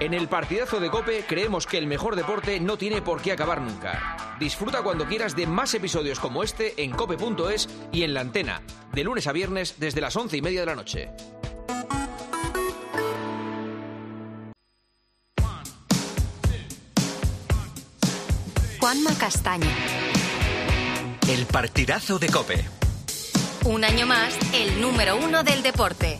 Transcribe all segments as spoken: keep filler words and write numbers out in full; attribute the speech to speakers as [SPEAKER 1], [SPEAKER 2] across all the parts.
[SPEAKER 1] En el partidazo de COPE creemos que el mejor deporte no tiene por qué acabar nunca. Disfruta cuando quieras de más episodios como este en cope punto es y en La Antena, de lunes a viernes desde las once y media de la noche.
[SPEAKER 2] Juanma Castaño.
[SPEAKER 3] El partidazo de COPE.
[SPEAKER 2] Un año más, el número uno del deporte.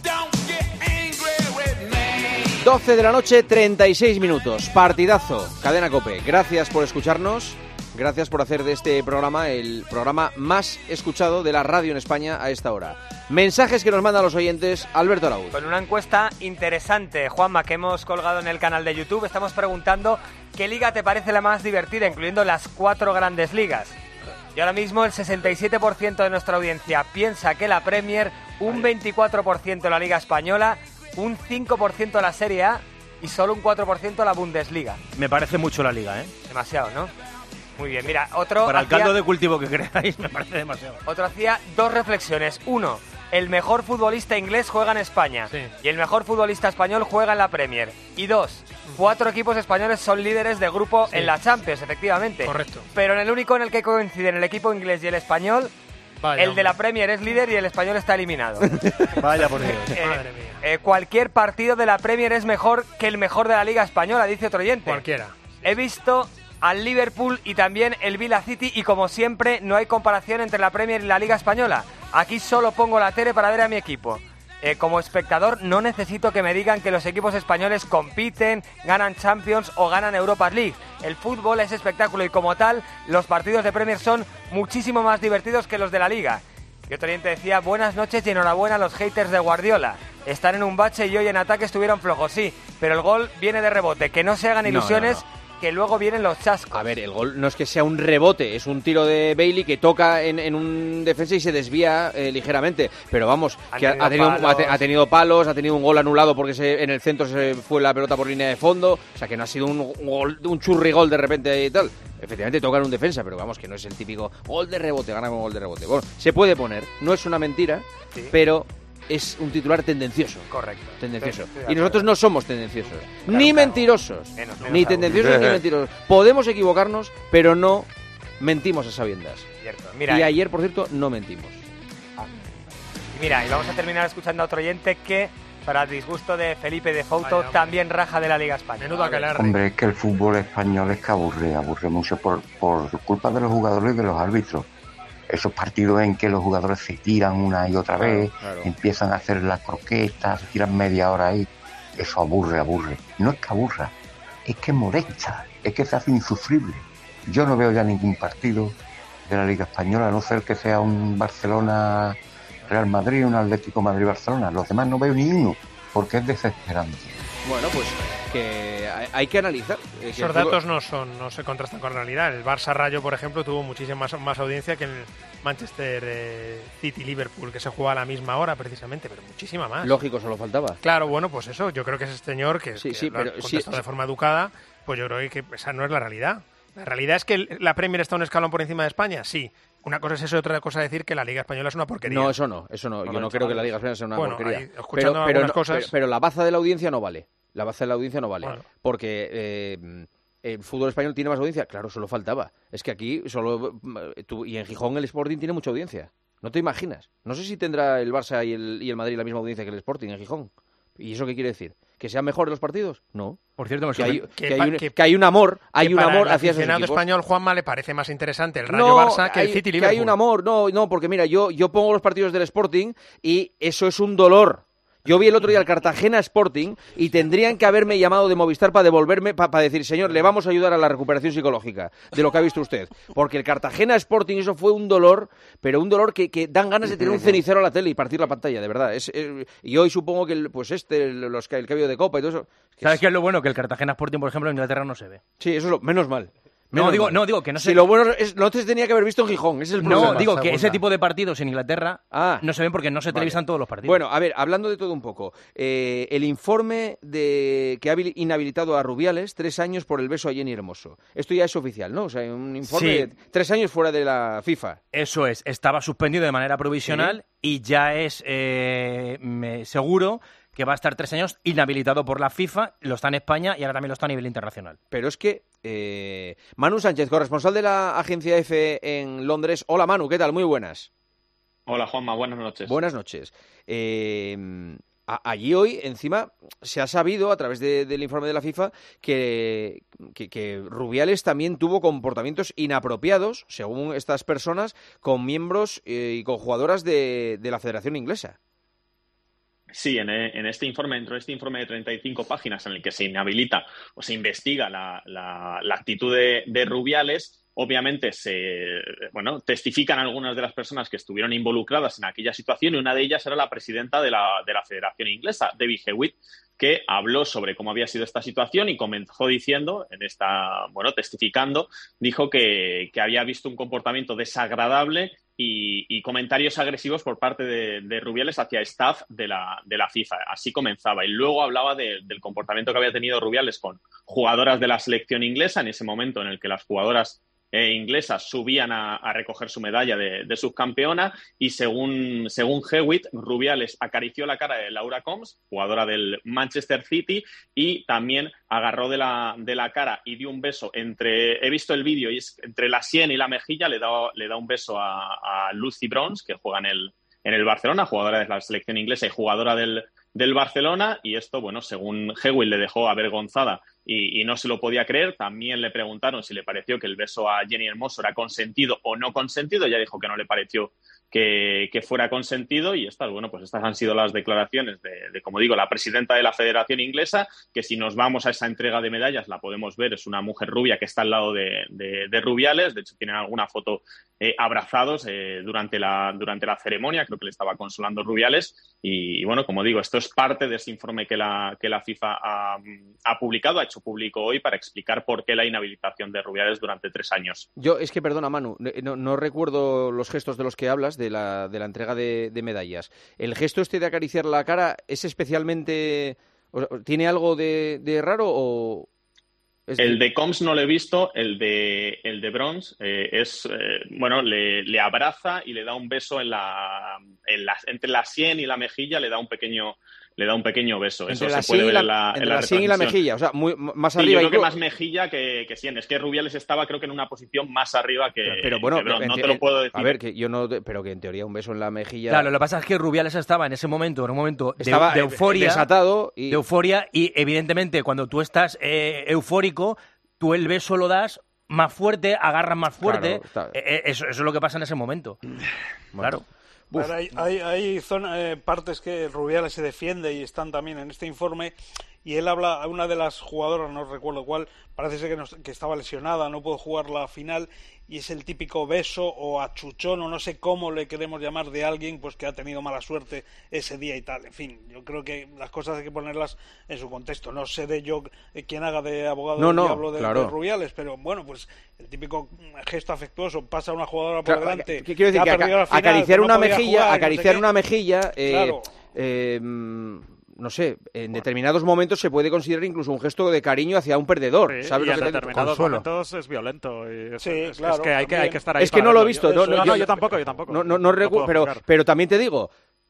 [SPEAKER 4] doce de la noche, treinta y seis minutos. Partidazo, Cadena COPE. Gracias por escucharnos. Gracias por hacer de este programa el programa más escuchado de la radio en España a esta hora. Mensajes que nos mandan los oyentes. Alberto Araúz.
[SPEAKER 5] Con una encuesta interesante, Juanma, que hemos colgado en el canal de YouTube. Estamos preguntando qué liga te parece la más divertida, incluyendo las cuatro grandes ligas. Y ahora mismo el sesenta y siete por ciento de nuestra audiencia piensa que la Premier, un veinticuatro por ciento la Liga Española, un cinco por ciento la Serie A y solo un cuatro por ciento la Bundesliga.
[SPEAKER 6] Me parece mucho la Liga, ¿eh?
[SPEAKER 5] Demasiado, ¿no? Muy bien, mira, otro...
[SPEAKER 6] Para el
[SPEAKER 5] hacía,
[SPEAKER 6] caldo de cultivo que creáis, me parece demasiado.
[SPEAKER 5] Otro hacía dos reflexiones. Uno, el mejor futbolista inglés juega en España, sí, y el mejor futbolista español juega en la Premier. Y dos, cuatro equipos españoles son líderes de grupo, sí, en la Champions, efectivamente.
[SPEAKER 7] Correcto.
[SPEAKER 5] Pero en el único en el que coinciden el equipo inglés y el español... Vaya, el hombre. De la Premier es líder y el español está eliminado.
[SPEAKER 6] Vaya por Dios.
[SPEAKER 5] Eh,
[SPEAKER 7] Madre mía.
[SPEAKER 5] Eh, cualquier partido de la Premier es mejor que el mejor de la Liga Española, dice otro oyente.
[SPEAKER 7] Cualquiera.
[SPEAKER 5] He visto al Liverpool y también el Villa City y como siempre no hay comparación entre la Premier y la Liga Española. Aquí solo pongo la tele para ver a mi equipo. Eh, como espectador no necesito que me digan que los equipos españoles compiten, ganan Champions o ganan Europa League. El fútbol es espectáculo y como tal, los partidos de Premier son muchísimo más divertidos que los de la Liga. Y otro oyente decía, buenas noches y enhorabuena a los haters de Guardiola. Están en un bache y hoy en ataque estuvieron flojos, sí, pero el gol viene de rebote. Que no se hagan ilusiones... No, no, no. Que luego vienen los chascos.
[SPEAKER 4] A ver, el gol no es que sea un rebote, es un tiro de Bailey que toca en, en un defensa y se desvía eh, ligeramente. Pero vamos, que ha, ha, tenido, ha, te, ha tenido palos, ha tenido un gol anulado porque se, en el centro se fue la pelota por línea de fondo. O sea, que no ha sido un, un, gol, un churrigol de repente y tal. Efectivamente toca en un defensa, pero vamos, que no es el típico gol de rebote, gana con gol de rebote. Bueno, se puede poner, no es una mentira, sí, pero... es un titular tendencioso.
[SPEAKER 5] Correcto.
[SPEAKER 4] Tendencioso. Y nosotros no somos tendenciosos. Claro, ni claro. mentirosos. Menos, menos ni tendenciosos ni mentirosos. Podemos equivocarnos, pero no mentimos a sabiendas.
[SPEAKER 5] Cierto. Mira,
[SPEAKER 4] y ayer, por cierto, no mentimos.
[SPEAKER 5] Ah. Mira, y vamos a terminar escuchando a otro oyente que, para el disgusto de Felipe de Fouto, Vaya, también raja de la Liga Española.
[SPEAKER 7] Menudo aquelarre.
[SPEAKER 8] Hombre, es que el fútbol español es que aburre, aburre mucho por, por culpa de los jugadores y de los árbitros. Esos partidos en que los jugadores se tiran una y otra vez, claro, claro. empiezan a hacer las croquetas, se tiran media hora ahí. Eso aburre, aburre. No es que aburra, es que molesta, es que se hace insufrible. Yo no veo ya ningún partido de la Liga Española, a no ser que sea un Barcelona-Real Madrid, un Atlético Madrid-Barcelona. Los demás no veo ni uno, porque es desesperante.
[SPEAKER 4] Bueno, pues que hay que analizar. Eh,
[SPEAKER 7] Esos que datos no son, no se contrastan con la realidad. El Barça Rayo, por ejemplo, tuvo muchísima más, más audiencia que el Manchester eh, City Liverpool, que se juega a la misma hora precisamente, pero muchísima más.
[SPEAKER 4] Lógico, solo faltaba.
[SPEAKER 7] Claro, bueno, pues eso, yo creo que ese señor que,
[SPEAKER 4] sí,
[SPEAKER 7] que
[SPEAKER 4] sí,
[SPEAKER 7] lo ha
[SPEAKER 4] pero,
[SPEAKER 7] contestado
[SPEAKER 4] sí,
[SPEAKER 7] de forma educada, pues yo creo que esa no es la realidad. La realidad es que la Premier está un escalón por encima de España, sí. Una cosa es eso y otra cosa es decir que la Liga Española es una porquería.
[SPEAKER 4] No, eso no, eso no.
[SPEAKER 7] Bueno,
[SPEAKER 4] yo no creo que la Liga Española sea una
[SPEAKER 7] bueno,
[SPEAKER 4] porquería.
[SPEAKER 7] Ahí, escuchando
[SPEAKER 4] pero, pero,
[SPEAKER 7] algunas
[SPEAKER 4] no,
[SPEAKER 7] cosas...
[SPEAKER 4] pero, pero la baza de la audiencia no vale. La baza de la audiencia no vale.
[SPEAKER 7] Bueno.
[SPEAKER 4] Porque eh, el fútbol español tiene más audiencia. Claro, solo faltaba. Es que aquí solo... Tú, y en Gijón el Sporting tiene mucha audiencia. No te imaginas. No sé si tendrá el Barça y el, y el Madrid la misma audiencia que el Sporting en Gijón. ¿Y eso qué quiere decir? ¿Que sean mejores los partidos? No.
[SPEAKER 6] Por cierto, me
[SPEAKER 4] que, hay,
[SPEAKER 7] que,
[SPEAKER 4] que, hay un,
[SPEAKER 7] que,
[SPEAKER 4] que hay un amor, hay un amor hacia esos equipos.
[SPEAKER 7] Al aficionado español, Juanma, le parece más interesante el Rayo
[SPEAKER 4] no,
[SPEAKER 7] Barça que
[SPEAKER 4] hay,
[SPEAKER 7] el City
[SPEAKER 4] que
[SPEAKER 7] Liverpool.
[SPEAKER 4] hay un amor, no, no, porque mira, yo, yo pongo los partidos del Sporting y eso es un dolor. Yo vi el otro día al Cartagena Sporting y tendrían que haberme llamado de Movistar para devolverme, para pa decir, señor, le vamos a ayudar a la recuperación psicológica de lo que ha visto usted. Porque el Cartagena Sporting, eso fue un dolor, pero un dolor que, que dan ganas de tener un cenicero a la tele y partir la pantalla, de verdad. Es, es, y hoy supongo que, el, pues este, los, el cambio de copa y todo eso...
[SPEAKER 6] ¿Sabes qué es lo bueno? Que el Cartagena Sporting, por ejemplo, en Inglaterra no se ve.
[SPEAKER 4] Sí, eso es lo menos mal.
[SPEAKER 6] No digo, no, digo que no sé.
[SPEAKER 4] Si lo bueno es, no te tenía que haber visto en Gijón, ese es el problema.
[SPEAKER 6] No, digo que ese tipo de partidos en Inglaterra ah, no se ven porque no se vale. televisan todos los partidos.
[SPEAKER 4] Bueno, a ver, hablando de todo un poco, eh, el informe de que ha inhabilitado a Rubiales tres años por el beso a Jenny Hermoso. Esto ya es oficial, ¿no? O sea, un informe sí. de tres años fuera de la FIFA.
[SPEAKER 6] Eso es, estaba suspendido de manera provisional ¿Sí? y ya es eh, me, seguro que va a estar tres años inhabilitado por la FIFA, lo está en España y ahora también lo está a nivel internacional.
[SPEAKER 4] Pero es que eh, Manu Sánchez, corresponsal de la agencia EFE en Londres. Hola Manu, ¿qué tal? Muy buenas.
[SPEAKER 9] Hola Juanma, buenas noches.
[SPEAKER 4] Buenas noches. Eh, a, allí hoy, encima, se ha sabido a través de, del informe de la FIFA que, que, que Rubiales también tuvo comportamientos inapropiados, según estas personas, con miembros eh, y con jugadoras de, de la Federación Inglesa.
[SPEAKER 9] Sí, en, en este informe, dentro de este informe de treinta y cinco páginas en el que se inhabilita o se investiga la, la, la actitud de, de Rubiales, obviamente se, bueno, testifican algunas de las personas que estuvieron involucradas en aquella situación y una de ellas era la presidenta de la, de la Federación Inglesa, Debbie Hewitt, que habló sobre cómo había sido esta situación y comenzó diciendo, en esta, bueno, testificando, dijo que, que había visto un comportamiento desagradable y, y comentarios agresivos por parte de, de Rubiales hacia staff de la, de la FIFA. Así comenzaba. Y luego hablaba de, del comportamiento que había tenido Rubiales con jugadoras de la selección inglesa en ese momento en el que las jugadoras Eh, inglesas subían a, a recoger su medalla de, de subcampeona y según, según Hewitt, Rubiales acarició la cara de Laura Combs, jugadora del Manchester City, y también agarró de la, de la cara y dio un beso entre, he visto el vídeo, y es entre la sien y la mejilla, le da, le da un beso a, a Lucy Bronze, que juega en el, en el Barcelona, jugadora de la selección inglesa y jugadora del, del Barcelona, y esto, bueno, según Hewitt le dejó avergonzada y, y no se lo podía creer. También le preguntaron si le pareció que el beso a Jenny Hermoso era consentido o no consentido. Ella dijo que no le pareció que, que fuera consentido y estas, bueno, pues estas han sido las declaraciones de, de, como digo, la presidenta de la Federación Inglesa, que si nos vamos a esa entrega de medallas la podemos ver, es una mujer rubia que está al lado de, de, de Rubiales. De hecho, tienen alguna foto eh, abrazados eh, durante, la, durante la ceremonia, creo que le estaba consolando Rubiales y, y, bueno, como digo, esto es parte de ese informe que la, que la FIFA ha, ha publicado, ha hecho público hoy para explicar por qué la inhabilitación de Rubiales durante tres años.
[SPEAKER 4] Yo, es que, perdona, Manu, no, no recuerdo los gestos de los que hablas, de la, de la entrega de, de medallas. ¿El gesto este de acariciar la cara es especialmente... ¿Tiene algo de, de raro o...?
[SPEAKER 9] Es el de Combs no lo he visto, el de el de Bronze eh, es, eh, bueno, le, le abraza y le da un beso en la, en la, entre la sien y la mejilla, le da un pequeño... le da un pequeño beso.
[SPEAKER 4] Entre
[SPEAKER 9] Eso
[SPEAKER 4] la
[SPEAKER 9] se puede ver
[SPEAKER 4] la,
[SPEAKER 9] en la,
[SPEAKER 4] entre
[SPEAKER 9] en la,
[SPEAKER 4] la sien y la mejilla, o sea, muy, más
[SPEAKER 9] sí,
[SPEAKER 4] arriba.
[SPEAKER 9] Yo creo
[SPEAKER 4] y...
[SPEAKER 9] que más mejilla que, que sien. Es que Rubiales estaba, creo que en una posición más arriba que
[SPEAKER 4] Pero bueno,
[SPEAKER 9] que Bronze.
[SPEAKER 4] En,
[SPEAKER 9] no te lo puedo decir.
[SPEAKER 4] A ver, que yo no, pero que en teoría un beso en la mejilla...
[SPEAKER 6] Claro, lo que pasa es que Rubiales estaba en ese momento, en un momento de,
[SPEAKER 4] estaba
[SPEAKER 6] de euforia.
[SPEAKER 4] Desatado. Y...
[SPEAKER 6] De euforia y evidentemente cuando tú estás eh, eufórico, tú el beso lo das más fuerte, agarras más fuerte. Claro, eh, eso, eso es lo que pasa en ese momento. Bueno. Claro.
[SPEAKER 10] Pero hay hay, hay zona, eh, partes que Rubiales se defiende y están también en este informe, y él habla, una de las jugadoras, no recuerdo cuál, parece ser que, no, que estaba lesionada, no pudo jugar la final, y es el típico beso o achuchón o no sé cómo le queremos llamar de alguien pues que ha tenido mala suerte ese día y tal. En fin, yo creo que las cosas hay que ponerlas en su contexto. No sé de yo eh, quién haga de abogado
[SPEAKER 4] no,
[SPEAKER 10] del
[SPEAKER 4] no,
[SPEAKER 10] diablo de,
[SPEAKER 4] claro.
[SPEAKER 10] de Rubiales, pero bueno, pues el típico gesto afectuoso, pasa una jugadora por
[SPEAKER 4] claro,
[SPEAKER 10] delante,
[SPEAKER 4] ¿qué quiero decir?
[SPEAKER 10] que,
[SPEAKER 4] que
[SPEAKER 10] ha
[SPEAKER 4] aca- final, acariciar
[SPEAKER 10] no
[SPEAKER 4] una mejilla,
[SPEAKER 10] jugar,
[SPEAKER 4] acariciar
[SPEAKER 10] no sé
[SPEAKER 4] una mejilla, eh,
[SPEAKER 10] claro.
[SPEAKER 4] eh, no sé, en bueno. determinados momentos se puede considerar incluso un gesto de cariño hacia un perdedor.
[SPEAKER 11] Sí,
[SPEAKER 4] ¿Sabes
[SPEAKER 11] y
[SPEAKER 4] lo
[SPEAKER 11] en
[SPEAKER 4] que
[SPEAKER 11] determinados
[SPEAKER 4] te...
[SPEAKER 11] momentos es violento. Y es,
[SPEAKER 10] sí,
[SPEAKER 11] es,
[SPEAKER 10] claro,
[SPEAKER 11] es que hay, que hay que estar ahí.
[SPEAKER 4] Es que no lo he visto.
[SPEAKER 11] Yo,
[SPEAKER 4] no,
[SPEAKER 11] no,
[SPEAKER 4] yo,
[SPEAKER 11] no, yo tampoco, yo tampoco.
[SPEAKER 4] No, no, no, no recuerdo, pero, pero también te digo,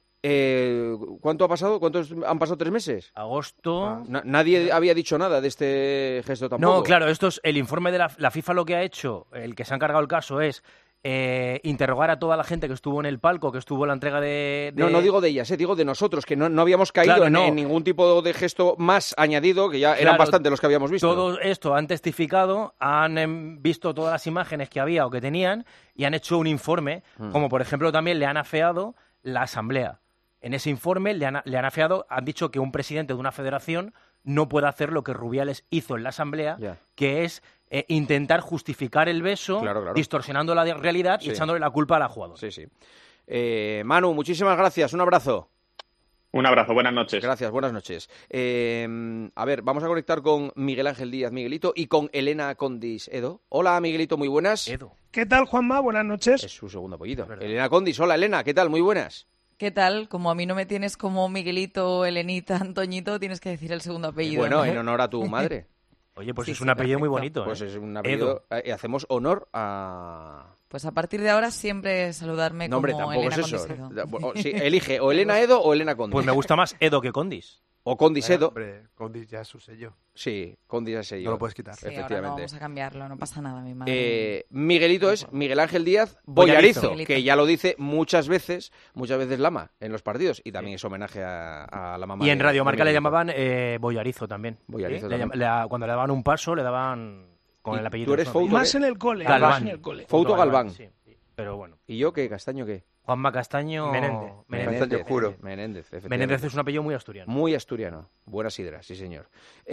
[SPEAKER 4] eh, ¿cuánto ha pasado? ¿Cuántos han pasado tres meses?
[SPEAKER 6] Agosto.
[SPEAKER 4] Na- nadie había dicho nada de este gesto tampoco.
[SPEAKER 6] No, claro, esto es el informe de la, la FIFA. Lo que ha hecho, el que se ha encargado el caso es eh, interrogar a toda la gente que estuvo en el palco, que estuvo en la entrega de... de...
[SPEAKER 4] No, no digo de ellas, eh, digo de nosotros, que no, no habíamos caído
[SPEAKER 6] claro,
[SPEAKER 4] en,
[SPEAKER 6] no.
[SPEAKER 4] en ningún tipo de gesto más añadido, que ya
[SPEAKER 6] claro,
[SPEAKER 4] eran bastante los que habíamos visto.
[SPEAKER 6] Todo esto han testificado, han em, visto todas las imágenes que había o que tenían y han hecho un informe, mm. como por ejemplo también le han afeado la asamblea. En ese informe le han, le han afeado, han dicho que un presidente de una federación no puede hacer lo que Rubiales hizo en la asamblea, yeah. que es eh, intentar justificar el beso,
[SPEAKER 4] claro, claro.
[SPEAKER 6] distorsionando la realidad sí. y echándole la culpa a la jugadora.
[SPEAKER 4] Sí, sí. Eh, Manu, muchísimas gracias, un abrazo.
[SPEAKER 9] Un abrazo, buenas noches.
[SPEAKER 4] Gracias, buenas noches. Eh, a ver, vamos a conectar con Miguel Ángel Díaz, Miguelito, y con Elena Condis, Edo. Hola, Miguelito, muy buenas.
[SPEAKER 6] Edo.
[SPEAKER 12] ¿Qué tal, Juanma? Buenas noches.
[SPEAKER 4] Es su segundo apellido. Elena Condis, hola, Elena, ¿qué tal? Muy buenas.
[SPEAKER 13] ¿Qué tal? Como a mí no me tienes como Miguelito, Elenita, Antoñito, tienes que decir el segundo apellido.
[SPEAKER 4] Bueno,
[SPEAKER 13] ¿no?
[SPEAKER 4] en honor a tu madre.
[SPEAKER 6] Oye, pues
[SPEAKER 13] Sí,
[SPEAKER 6] es
[SPEAKER 13] sí,
[SPEAKER 6] un apellido muy
[SPEAKER 13] perfecto.
[SPEAKER 6] bonito.
[SPEAKER 4] Pues
[SPEAKER 6] ¿eh?
[SPEAKER 4] es un apellido.
[SPEAKER 6] Edo.
[SPEAKER 4] Eh, hacemos honor a...
[SPEAKER 13] Pues a partir de ahora siempre saludarme
[SPEAKER 4] No, hombre,
[SPEAKER 13] como
[SPEAKER 4] tampoco
[SPEAKER 13] Elena
[SPEAKER 4] es eso.
[SPEAKER 13] Condis Edo.
[SPEAKER 4] Da- o- sí, elige o Elena Edo o Elena Condis.
[SPEAKER 6] Pues me gusta más Edo que Condis.
[SPEAKER 4] O Condis Edo.
[SPEAKER 14] Hombre, Condis ya es su sello.
[SPEAKER 4] Sí, Condis es sello.
[SPEAKER 14] No lo puedes quitar.
[SPEAKER 13] Sí, ahora no
[SPEAKER 4] efectivamente.
[SPEAKER 13] vamos a cambiarlo, no pasa nada, mi madre.
[SPEAKER 4] Eh, Miguelito es Miguel Ángel Díaz
[SPEAKER 6] Boyarizo.
[SPEAKER 4] Boyarizo,
[SPEAKER 13] Miguelito.
[SPEAKER 4] que ya lo dice muchas veces, muchas veces Lama en los partidos y también es homenaje a, a la mamá.
[SPEAKER 6] Y en
[SPEAKER 4] de-
[SPEAKER 6] Radio
[SPEAKER 4] de
[SPEAKER 6] Marca le
[SPEAKER 4] Miguelito.
[SPEAKER 6] llamaban eh, Boyarizo también.
[SPEAKER 4] Boyarizo
[SPEAKER 6] Le
[SPEAKER 4] también.
[SPEAKER 6] llam- le da- cuando le daban un paso, le daban con
[SPEAKER 4] ¿Y
[SPEAKER 6] el apellido.
[SPEAKER 4] tú eres
[SPEAKER 6] de Fouto?
[SPEAKER 4] Fouto?
[SPEAKER 12] Más en el cole.
[SPEAKER 6] Galván.
[SPEAKER 12] Más en el cole.
[SPEAKER 4] Fouto Galván.
[SPEAKER 6] Sí, sí. Pero bueno.
[SPEAKER 4] ¿Y yo qué? ¿Castaño qué?
[SPEAKER 6] Juanma Castaño...
[SPEAKER 5] Menéndez.
[SPEAKER 4] Menéndez,
[SPEAKER 8] juro.
[SPEAKER 4] Menéndez, efectivamente.
[SPEAKER 6] Menéndez es un apellido muy asturiano.
[SPEAKER 4] Muy asturiano. Buena sidra, sí señor.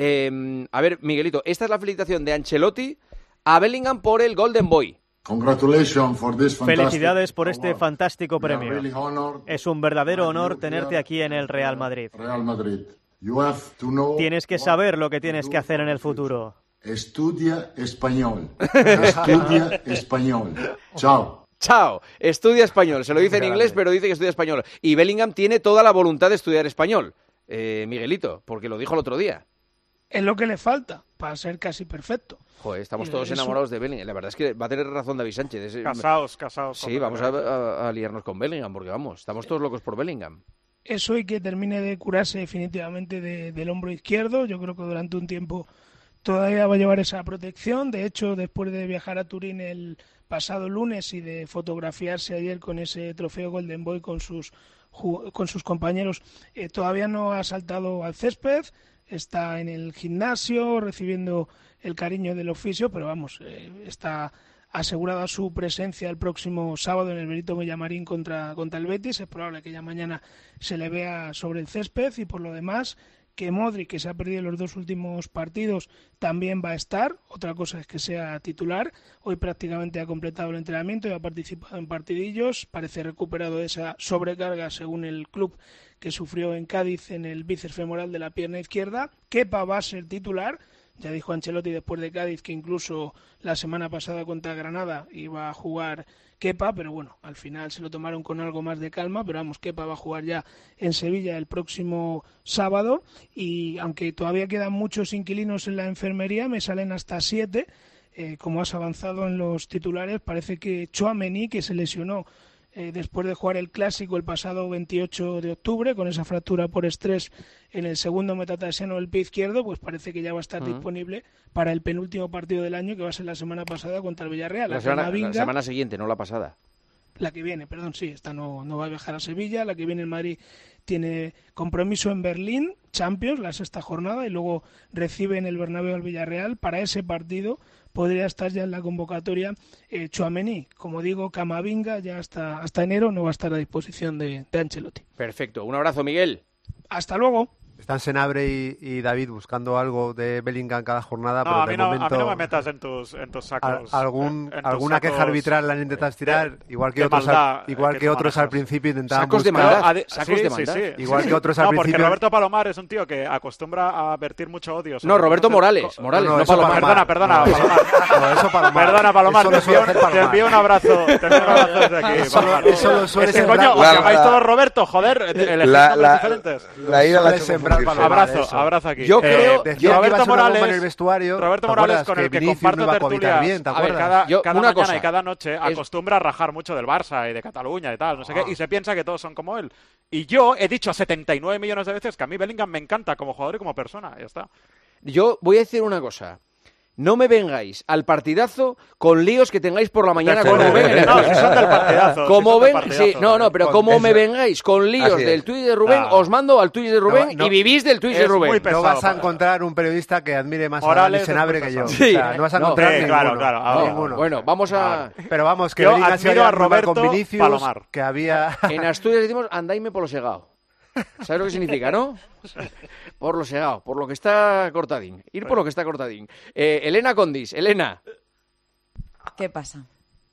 [SPEAKER 4] Eh, a ver, Miguelito, esta es la felicitación de Ancelotti a Bellingham por el Golden Boy.
[SPEAKER 15] Congratulations for this fantastic
[SPEAKER 16] Felicidades por este
[SPEAKER 15] award.
[SPEAKER 16] fantástico
[SPEAKER 15] We are
[SPEAKER 16] premio.
[SPEAKER 15] really honored
[SPEAKER 16] Es un verdadero
[SPEAKER 15] to
[SPEAKER 16] honor
[SPEAKER 15] have you
[SPEAKER 16] tenerte
[SPEAKER 15] here
[SPEAKER 16] aquí en el Real Madrid.
[SPEAKER 15] Real Madrid. You have to know
[SPEAKER 16] Tienes que
[SPEAKER 15] what
[SPEAKER 16] saber lo que
[SPEAKER 15] to
[SPEAKER 16] tienes
[SPEAKER 15] do
[SPEAKER 16] que hacer en
[SPEAKER 15] for
[SPEAKER 16] el
[SPEAKER 15] the future.
[SPEAKER 16] futuro.
[SPEAKER 15] Estudia español. Estudia español. Chao.
[SPEAKER 4] Chao, estudia español. Se lo dice en inglés, pero dice que estudia español. Y Bellingham tiene toda la voluntad de estudiar español. Eh, Miguelito, porque lo dijo el otro día.
[SPEAKER 12] Es lo que le falta para ser casi perfecto.
[SPEAKER 4] Joder, estamos
[SPEAKER 12] Y
[SPEAKER 4] todos
[SPEAKER 12] eso-
[SPEAKER 4] enamorados de Bellingham. La verdad es que va a tener razón David Sánchez. Es-
[SPEAKER 11] Casaos, casaos.
[SPEAKER 4] Sí, vamos a, a- a liarnos con Bellingham, porque vamos, estamos todos locos por Bellingham.
[SPEAKER 12] Eso y que termine de curarse definitivamente de- del hombro izquierdo. Yo creo que durante un tiempo todavía va a llevar esa protección. De hecho, después de viajar a Turín el pasado lunes y de fotografiarse ayer con ese trofeo Golden Boy con sus ju- con sus compañeros, eh, todavía no ha saltado al césped. Está en el gimnasio recibiendo el cariño del oficio, pero vamos, eh, está asegurada su presencia el próximo sábado en el Benito Villamarín contra, contra el Betis. Es probable que ya mañana se le vea sobre el césped y por lo demás que Modric, que se ha perdido los dos últimos partidos, también va a estar. Otra cosa es que sea titular. Hoy prácticamente ha completado el entrenamiento y ha participado en partidillos. Parece recuperado de esa sobrecarga, según el club, que sufrió en Cádiz en el bíceps femoral de la pierna izquierda. Kepa va a ser titular. Ya dijo Ancelotti después de Cádiz que incluso la semana pasada contra Granada iba a jugar Kepa, pero bueno, al final se lo tomaron con algo más de calma, pero vamos, Kepa va a jugar ya en Sevilla el próximo sábado y aunque todavía quedan muchos inquilinos en la enfermería, me salen hasta siete, eh, como has avanzado en los titulares, parece que Tchouaméni, que se lesionó Eh, después de jugar el Clásico el pasado veintiocho de octubre, con esa fractura por estrés en el segundo metatarsiano del pie izquierdo, pues parece que ya va a estar
[SPEAKER 4] Ujú.
[SPEAKER 12] disponible para el penúltimo partido del año, que va a ser la semana pasada contra el Villarreal.
[SPEAKER 4] La
[SPEAKER 12] La,
[SPEAKER 4] semana, la
[SPEAKER 12] Camavinga-
[SPEAKER 4] semana siguiente, no la pasada.
[SPEAKER 12] la que viene, perdón, sí, esta no, no va a viajar a Sevilla, la que viene en Madrid tiene compromiso en Berlín, Champions, la sexta jornada, y luego recibe en el Bernabéu al Villarreal. Para ese partido podría estar ya en la convocatoria eh, Tchouaméni. Como digo, Camavinga ya hasta, hasta enero no va a estar a disposición de, de Ancelotti.
[SPEAKER 4] Perfecto, un abrazo, Miguel.
[SPEAKER 12] Hasta luego.
[SPEAKER 14] Están Senabre y, y David buscando algo de Bellingham cada jornada,
[SPEAKER 11] No,
[SPEAKER 14] pero
[SPEAKER 11] a
[SPEAKER 14] de
[SPEAKER 11] mí no,
[SPEAKER 14] momento...
[SPEAKER 11] a mí no me metas en tus, en tus sacos.
[SPEAKER 14] Al- algún,
[SPEAKER 11] en- en tus
[SPEAKER 14] alguna
[SPEAKER 11] sacos
[SPEAKER 14] queja arbitral la han intentado estirar,
[SPEAKER 11] de-
[SPEAKER 14] igual que
[SPEAKER 11] de
[SPEAKER 14] otros,
[SPEAKER 11] maldad,
[SPEAKER 14] al, igual
[SPEAKER 11] que
[SPEAKER 14] que
[SPEAKER 11] tú
[SPEAKER 14] otros al
[SPEAKER 11] manejas.
[SPEAKER 14] principio intentaban
[SPEAKER 4] Sacos de
[SPEAKER 14] buscar...
[SPEAKER 4] maldad.
[SPEAKER 11] Ade-
[SPEAKER 4] Sacos
[SPEAKER 11] sí,
[SPEAKER 4] de
[SPEAKER 11] sí,
[SPEAKER 4] maldad.
[SPEAKER 11] sí,
[SPEAKER 14] Igual
[SPEAKER 11] sí.
[SPEAKER 14] que otros al
[SPEAKER 11] No, porque
[SPEAKER 14] principio-
[SPEAKER 11] Roberto Palomar es un tío que acostumbra a vertir mucho odio. sobre
[SPEAKER 4] No, Roberto
[SPEAKER 11] cosas-
[SPEAKER 4] Morales,
[SPEAKER 11] co-
[SPEAKER 4] Morales,
[SPEAKER 14] no,
[SPEAKER 4] no,
[SPEAKER 14] eso
[SPEAKER 4] Palomar.
[SPEAKER 11] Perdona, perdona,
[SPEAKER 14] No, eso-
[SPEAKER 11] Palomar.
[SPEAKER 14] no, eso Palomar.
[SPEAKER 11] Perdona, Palomar,
[SPEAKER 14] Eso
[SPEAKER 11] te
[SPEAKER 14] lo suele
[SPEAKER 11] envío,
[SPEAKER 14] hacer
[SPEAKER 11] te
[SPEAKER 14] Palomar.
[SPEAKER 11] envío un abrazo. Te envío un abrazo desde aquí,
[SPEAKER 14] Eso lo-
[SPEAKER 11] Palomar.
[SPEAKER 14] eso lo suele
[SPEAKER 11] Es que,
[SPEAKER 14] sembrar
[SPEAKER 11] coño, os
[SPEAKER 14] Palomar.
[SPEAKER 11] llamáis
[SPEAKER 8] La-
[SPEAKER 11] todos Roberto, joder, elegís
[SPEAKER 8] La,
[SPEAKER 11] nombres
[SPEAKER 8] la,
[SPEAKER 11] diferentes.
[SPEAKER 8] la ira la
[SPEAKER 14] Suele
[SPEAKER 8] hemos
[SPEAKER 14] sembrar
[SPEAKER 8] confundido.
[SPEAKER 14] Palomar,
[SPEAKER 11] Abrazo,
[SPEAKER 14] eso.
[SPEAKER 11] abrazo aquí.
[SPEAKER 4] Yo creo-
[SPEAKER 14] Decía
[SPEAKER 4] yo-
[SPEAKER 14] que iba a
[SPEAKER 11] Roberto
[SPEAKER 14] ser una bomba en
[SPEAKER 11] Morales,
[SPEAKER 14] el vestuario.
[SPEAKER 11] Roberto
[SPEAKER 14] ¿te
[SPEAKER 11] Morales,
[SPEAKER 14] acuerdas?
[SPEAKER 11] con
[SPEAKER 14] Que
[SPEAKER 11] el que
[SPEAKER 14] Vinicius
[SPEAKER 11] comparto
[SPEAKER 14] no iba a cohabitar
[SPEAKER 11] tertulias,
[SPEAKER 14] bien, ¿te
[SPEAKER 11] a ver,
[SPEAKER 14] acuerdas?
[SPEAKER 11] cada,
[SPEAKER 4] Yo,
[SPEAKER 11] cada
[SPEAKER 4] una
[SPEAKER 11] mañana
[SPEAKER 4] cosa,
[SPEAKER 11] y cada noche
[SPEAKER 4] es-
[SPEAKER 11] acostumbra a rajar mucho del Barça y de Cataluña y tal, no sé
[SPEAKER 14] Ah.
[SPEAKER 11] qué, y se piensa que todos son como él. Y yo he dicho setenta y nueve millones de veces que a mí Bellingham me encanta como jugador y como persona, ya está.
[SPEAKER 4] Yo voy a decir una cosa. No me vengáis al partidazo con líos que tengáis por la mañana con Rubén. en el
[SPEAKER 11] No,
[SPEAKER 4] tuit.
[SPEAKER 11] si son del partidazo.
[SPEAKER 4] Como
[SPEAKER 11] si son del
[SPEAKER 4] ven,
[SPEAKER 11] partidazo,
[SPEAKER 4] sí, no, no, pero
[SPEAKER 8] Con
[SPEAKER 4] como
[SPEAKER 8] eso.
[SPEAKER 4] me vengáis con líos
[SPEAKER 8] Así es.
[SPEAKER 4] del tuit de Rubén,
[SPEAKER 11] Ah.
[SPEAKER 4] os mando al tuit de Rubén
[SPEAKER 14] No, no.
[SPEAKER 4] y vivís del tuit de
[SPEAKER 11] Es
[SPEAKER 4] Rubén.
[SPEAKER 11] muy
[SPEAKER 14] No
[SPEAKER 11] pesado,
[SPEAKER 14] vas a
[SPEAKER 11] para-
[SPEAKER 14] encontrar un periodista que admire más a
[SPEAKER 11] Morales
[SPEAKER 14] Dani Senabre
[SPEAKER 11] es muy
[SPEAKER 14] que yo.
[SPEAKER 11] pesado.
[SPEAKER 4] Sí.
[SPEAKER 14] O sea, no vas a
[SPEAKER 4] No.
[SPEAKER 14] encontrar
[SPEAKER 11] Sí,
[SPEAKER 14] ninguno.
[SPEAKER 11] claro, claro,
[SPEAKER 14] No,
[SPEAKER 11] ahora.
[SPEAKER 14] ninguno.
[SPEAKER 4] Bueno, vamos a...
[SPEAKER 14] Pero vamos, que
[SPEAKER 11] Yo
[SPEAKER 14] Bellingham se
[SPEAKER 11] admiro
[SPEAKER 14] había
[SPEAKER 11] a
[SPEAKER 14] muy mal con
[SPEAKER 11] Roberto
[SPEAKER 14] Vinicius,
[SPEAKER 11] Palomar.
[SPEAKER 14] que había...
[SPEAKER 4] En Asturias decimos andaime por lo segado. ¿Sabes lo que significa, no? Por lo segado, por lo que está cortadín. Ir por lo que está cortadín. Eh, Elena Condis, Elena.
[SPEAKER 13] ¿Qué pasa?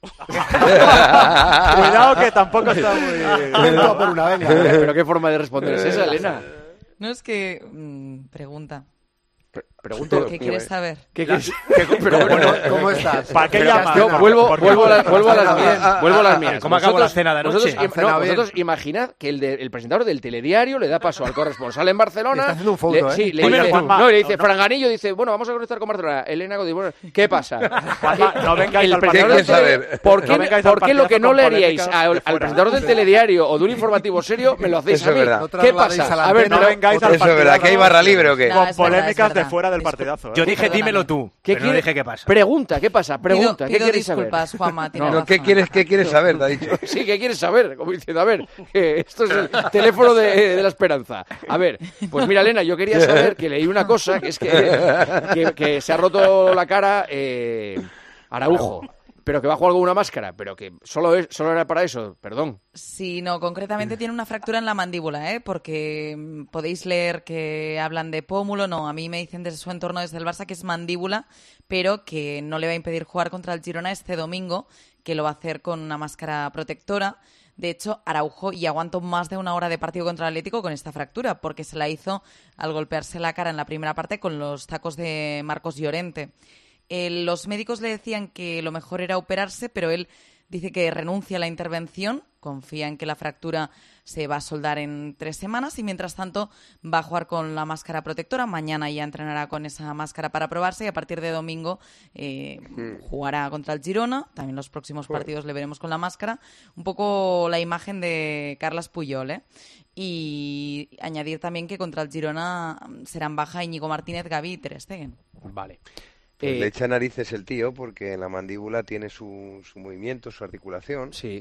[SPEAKER 11] Cuidado que tampoco está muy...
[SPEAKER 14] Vente por una, venga.
[SPEAKER 4] Pero qué forma de responder es esa, Elena.
[SPEAKER 13] No es que... mm, pregunta.
[SPEAKER 4] Pregunto.
[SPEAKER 13] ¿Qué quieres saber?
[SPEAKER 4] ¿Qué quieres? Pero bueno,
[SPEAKER 14] ¿Cómo estás?
[SPEAKER 11] ¿Para qué
[SPEAKER 14] Pero
[SPEAKER 11] llamas?
[SPEAKER 14] que has
[SPEAKER 4] Yo
[SPEAKER 14] cenado.
[SPEAKER 4] vuelvo,
[SPEAKER 11] ¿Por qué?
[SPEAKER 4] vuelvo, a la- vuelvo a las mías.
[SPEAKER 14] Ah,
[SPEAKER 4] Vuelvo a las
[SPEAKER 14] ah,
[SPEAKER 4] mías.
[SPEAKER 6] ¿Cómo acabó la
[SPEAKER 4] Vosotros-
[SPEAKER 6] cena de anoche?
[SPEAKER 4] Vosotros,
[SPEAKER 14] ¿Han cenado
[SPEAKER 4] no,
[SPEAKER 14] bien?
[SPEAKER 4] vosotros imaginad que el, de- el presentador del telediario le da paso al corresponsal en Barcelona.
[SPEAKER 14] Está haciendo un feudo,
[SPEAKER 4] le,
[SPEAKER 14] ¿eh?
[SPEAKER 4] Sí, le
[SPEAKER 11] Oye,
[SPEAKER 4] dice,
[SPEAKER 11] Juanma,
[SPEAKER 4] no, le dice
[SPEAKER 11] no.
[SPEAKER 4] Franganillo, dice, bueno, vamos a conectar con Barcelona. Elena Godín, bueno, ¿qué pasa?
[SPEAKER 11] Juanma, no vengáis
[SPEAKER 4] el
[SPEAKER 11] al
[SPEAKER 4] presentador
[SPEAKER 11] partidazo.
[SPEAKER 4] del
[SPEAKER 17] ¿Qué
[SPEAKER 4] tele-
[SPEAKER 17] quieres
[SPEAKER 4] ¿Por
[SPEAKER 11] No
[SPEAKER 4] qué,
[SPEAKER 11] vengáis al
[SPEAKER 4] por qué lo que
[SPEAKER 11] partidazo
[SPEAKER 4] no
[SPEAKER 11] con
[SPEAKER 4] le haríais
[SPEAKER 11] polémicas
[SPEAKER 4] al,
[SPEAKER 11] de
[SPEAKER 4] al
[SPEAKER 11] fuera.
[SPEAKER 4] presentador del telediario o de un informativo serio, me lo hacéis
[SPEAKER 17] Eso
[SPEAKER 4] a
[SPEAKER 17] es
[SPEAKER 4] mí?
[SPEAKER 17] verdad.
[SPEAKER 14] No
[SPEAKER 4] ¿Qué
[SPEAKER 14] trasladéis
[SPEAKER 4] pasa?
[SPEAKER 14] a la
[SPEAKER 4] A ver,
[SPEAKER 14] antena.
[SPEAKER 11] No
[SPEAKER 4] pero-
[SPEAKER 11] vengáis al
[SPEAKER 17] Eso es verdad, que hay barra libre o qué.
[SPEAKER 13] No,
[SPEAKER 11] Con
[SPEAKER 13] es verdad,
[SPEAKER 11] polémicas
[SPEAKER 13] es
[SPEAKER 11] de
[SPEAKER 13] verdad.
[SPEAKER 11] fuera del
[SPEAKER 13] Discul-
[SPEAKER 11] partidazo. ¿eh?
[SPEAKER 6] Yo dije,
[SPEAKER 13] Perdóname.
[SPEAKER 6] dímelo tú,
[SPEAKER 4] ¿Qué
[SPEAKER 6] pero no
[SPEAKER 4] quiere-
[SPEAKER 6] dije qué pasa.
[SPEAKER 4] Pregunta, ¿qué pasa? Pregunta,
[SPEAKER 13] Pido,
[SPEAKER 4] ¿qué
[SPEAKER 13] pido
[SPEAKER 4] queréis saber?
[SPEAKER 13] disculpas, Juanma, tienes
[SPEAKER 17] No, ¿qué
[SPEAKER 13] razón.
[SPEAKER 17] quieres, ¿Qué quieres saber? Te ha dicho.
[SPEAKER 4] Sí, ¿qué quieres saber? Como diciendo, a ver, que esto es el teléfono de, de la esperanza. A ver, pues mira, Elena, yo quería saber que leí una cosa, que es que, que, que se ha roto la cara eh, Araujo, pero que va a jugar con una máscara, pero que solo, es, solo era para eso, perdón.
[SPEAKER 13] Sí, no, concretamente tiene una fractura en la mandíbula, ¿eh? Porque mm, podéis leer que hablan de pómulo, no, a mí me dicen desde su entorno, desde el Barça, que es mandíbula, pero que no le va a impedir jugar contra el Girona este domingo, que lo va a hacer con una máscara protectora. De hecho, Araujo y aguantó más de una hora de partido contra el Atlético con esta fractura, porque se la hizo al golpearse la cara en la primera parte con los tacos de Marcos Llorente. Eh, los médicos le decían que lo mejor era operarse, pero él dice que renuncia a la intervención, confía en que la fractura se va a soldar en tres semanas y mientras tanto va a jugar con la máscara protectora. Mañana ya entrenará con esa máscara para probarse y a partir de domingo eh, jugará contra el Girona. También los próximos partidos le veremos con la máscara. Un poco la imagen de Carles Puyol, ¿eh? Y añadir también que contra el Girona serán baja Íñigo Martínez, Gavi y Ter Stegen.
[SPEAKER 4] Vale.
[SPEAKER 17] Pues
[SPEAKER 4] Eh,
[SPEAKER 17] le echa narices el tío porque en la mandíbula tiene su, su movimiento, su articulación.
[SPEAKER 4] Sí.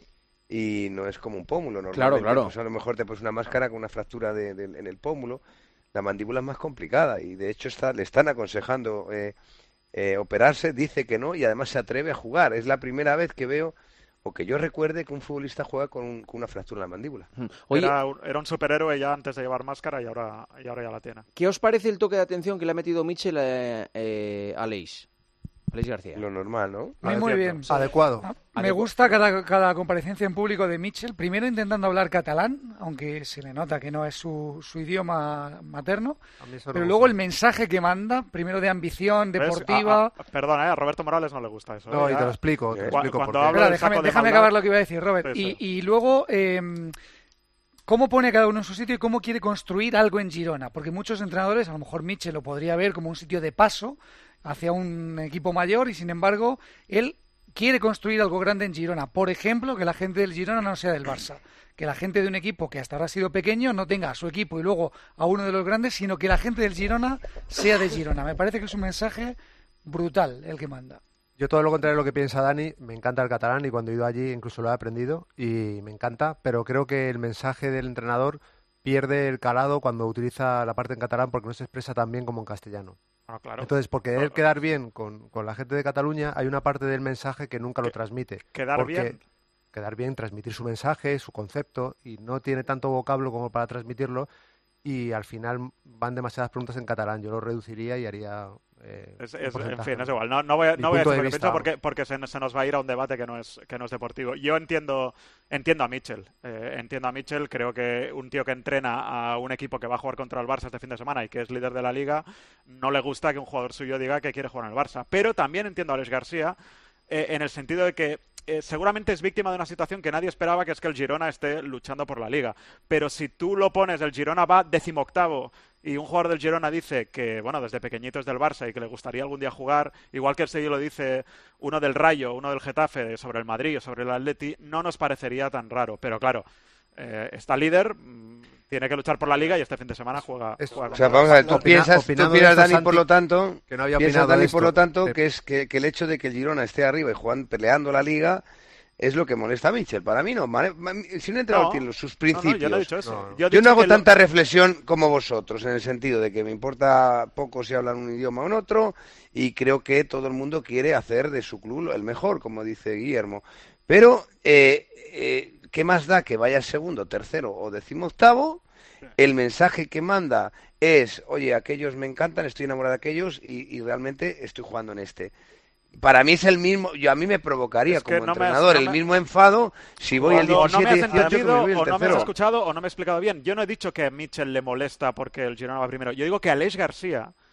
[SPEAKER 17] Y no es como un pómulo. Normalmente,
[SPEAKER 4] Claro, claro.
[SPEAKER 17] Pues a lo mejor te pones una máscara con una fractura de, de- en el pómulo. La mandíbula es más complicada y de hecho está, le están aconsejando eh, eh, operarse. Dice que no y además se atreve a jugar. Es la primera vez que veo o que yo recuerde que un futbolista juega con, un- con una fractura en la mandíbula.
[SPEAKER 4] Oye,
[SPEAKER 11] Era, un- era un superhéroe ya antes de llevar máscara y ahora, y ahora ya la tiene.
[SPEAKER 4] ¿qué os parece el toque de atención que le ha metido Mitchell eh, eh, a Leis? Aleix García.
[SPEAKER 17] Lo normal, ¿no?
[SPEAKER 18] A mí muy bien.
[SPEAKER 14] Adecuado.
[SPEAKER 18] Me
[SPEAKER 4] Adecuado.
[SPEAKER 18] gusta cada, cada comparecencia en público de Mitchell, primero intentando hablar catalán, aunque se le nota que no es su, su idioma materno,
[SPEAKER 14] A mí eso no
[SPEAKER 18] pero
[SPEAKER 14] me
[SPEAKER 18] luego
[SPEAKER 14] gusta.
[SPEAKER 18] el mensaje que manda, primero de ambición
[SPEAKER 11] ¿Ves?
[SPEAKER 18] deportiva...
[SPEAKER 11] Ah, ah, perdona, ¿eh? A Roberto Morales no le gusta eso.
[SPEAKER 14] No,
[SPEAKER 11] ¿eh?
[SPEAKER 14] y te lo
[SPEAKER 11] Ya-
[SPEAKER 14] explico, te lo
[SPEAKER 11] Cu-
[SPEAKER 14] explico
[SPEAKER 11] cuando
[SPEAKER 14] por qué.
[SPEAKER 11] habla
[SPEAKER 18] Espera,
[SPEAKER 11] del
[SPEAKER 18] déjame,
[SPEAKER 11] saco de
[SPEAKER 18] déjame
[SPEAKER 11] maldad-
[SPEAKER 18] acabar lo que iba a decir, Robert.
[SPEAKER 11] Sí, sí.
[SPEAKER 18] Y, y luego, eh, ¿cómo pone a cada uno en su sitio y cómo quiere construir algo en Girona? Porque muchos entrenadores, a lo mejor Mitchell lo podría ver como un sitio de paso hacia un equipo mayor y, sin embargo, él quiere construir algo grande en Girona. Por ejemplo, que la gente del Girona no sea del Barça. Que la gente de un equipo que hasta ahora ha sido pequeño no tenga a su equipo y luego a uno de los grandes, sino que la gente del Girona sea de Girona. Me parece que es un mensaje brutal el que manda.
[SPEAKER 14] Yo todo lo contrario de lo que piensa Dani, me encanta el catalán y cuando he ido allí incluso lo he aprendido y me encanta, pero creo que el mensaje del entrenador pierde el calado cuando utiliza la parte en catalán porque no se expresa tan bien como en castellano.
[SPEAKER 11] Ah, claro.
[SPEAKER 14] Entonces, por querer quedar bien con, con la gente de Cataluña, hay una parte del mensaje que nunca lo transmite.
[SPEAKER 11] quedar
[SPEAKER 14] porque
[SPEAKER 11] bien.
[SPEAKER 14] Quedar bien, transmitir su mensaje, su concepto, y no tiene tanto vocablo como para transmitirlo, y al final van demasiadas preguntas en catalán. Yo lo reduciría y haría... Eh,
[SPEAKER 11] Es-
[SPEAKER 14] un
[SPEAKER 11] es- en
[SPEAKER 14] porcentaje.
[SPEAKER 11] fin, es igual. No, no voy a,
[SPEAKER 14] Mi
[SPEAKER 11] no voy a
[SPEAKER 14] punto
[SPEAKER 11] decir
[SPEAKER 14] de
[SPEAKER 11] lo que
[SPEAKER 14] vista,
[SPEAKER 11] pienso porque, porque se, se nos va a ir a un debate que no es, que no es deportivo. Yo entiendo, entiendo a Mitchell. Eh, entiendo a Mitchell. Creo que un tío que entrena a un equipo que va a jugar contra el Barça este fin de semana y que es líder de la liga, no le gusta que un jugador suyo diga que quiere jugar en el Barça. Pero también entiendo a Aleix García eh, en el sentido de que eh, seguramente es víctima de una situación que nadie esperaba, que es que el Girona esté luchando por la Liga. Pero si tú lo pones, el Girona va decimoctavo y un jugador del Girona dice que, bueno, desde pequeñito es del Barça y que le gustaría algún día jugar, igual que el sello lo dice uno del Rayo, uno del Getafe, sobre el Madrid o sobre el Atleti, no nos parecería tan raro. Pero claro, eh, está líder, mm, tiene que luchar por la Liga y este fin de semana juega, juega
[SPEAKER 17] O sea,
[SPEAKER 11] contra el
[SPEAKER 17] vamos a ver,
[SPEAKER 11] Barça.
[SPEAKER 17] tú
[SPEAKER 14] Opina-
[SPEAKER 17] piensas, tú
[SPEAKER 14] opinando de
[SPEAKER 17] piensas
[SPEAKER 14] esto,
[SPEAKER 17] Dani, por
[SPEAKER 14] Santi,
[SPEAKER 17] lo tanto,
[SPEAKER 14] que no había
[SPEAKER 17] piensas,
[SPEAKER 14] opinado de
[SPEAKER 17] Dani, por lo
[SPEAKER 14] esto.
[SPEAKER 17] tanto,
[SPEAKER 14] Eh,
[SPEAKER 17] que es que, que el hecho de que el Girona esté arriba y Juan peleando la Liga es lo que molesta a Mitchell. Para mí no. Vale, si un entrenador
[SPEAKER 11] No,
[SPEAKER 17] tiene sus
[SPEAKER 11] no,
[SPEAKER 17] principios.
[SPEAKER 11] no, yo no he dicho eso.
[SPEAKER 14] No, no.
[SPEAKER 11] Yo he
[SPEAKER 17] Yo
[SPEAKER 11] dicho
[SPEAKER 17] no hago
[SPEAKER 11] que lo-
[SPEAKER 17] tanta reflexión como vosotros, en el sentido de que me importa poco si hablan un idioma o en otro, y creo que todo el mundo quiere hacer de su club el mejor, como dice Guillermo. Pero, eh, eh, ¿qué más da que vaya segundo, tercero o decimoctavo? El mensaje que manda es, oye, aquellos me encantan, estoy enamorado de aquellos y, y realmente estoy jugando en este. Para mí es el mismo, yo a mí me provocaría
[SPEAKER 11] Es que
[SPEAKER 17] como
[SPEAKER 11] no me has-
[SPEAKER 17] entrenador
[SPEAKER 11] no
[SPEAKER 17] el
[SPEAKER 11] me-
[SPEAKER 17] mismo enfado si voy el
[SPEAKER 11] O no- o no me
[SPEAKER 17] diecisiete
[SPEAKER 11] has
[SPEAKER 17] dieciocho que
[SPEAKER 11] entendido,
[SPEAKER 17] me voy el
[SPEAKER 11] o no me has
[SPEAKER 17] tercero.
[SPEAKER 11] escuchado, o no me he explicado bien. Yo no he dicho que a Mitchell le molesta porque el Girona va primero. Yo digo que a Aleix García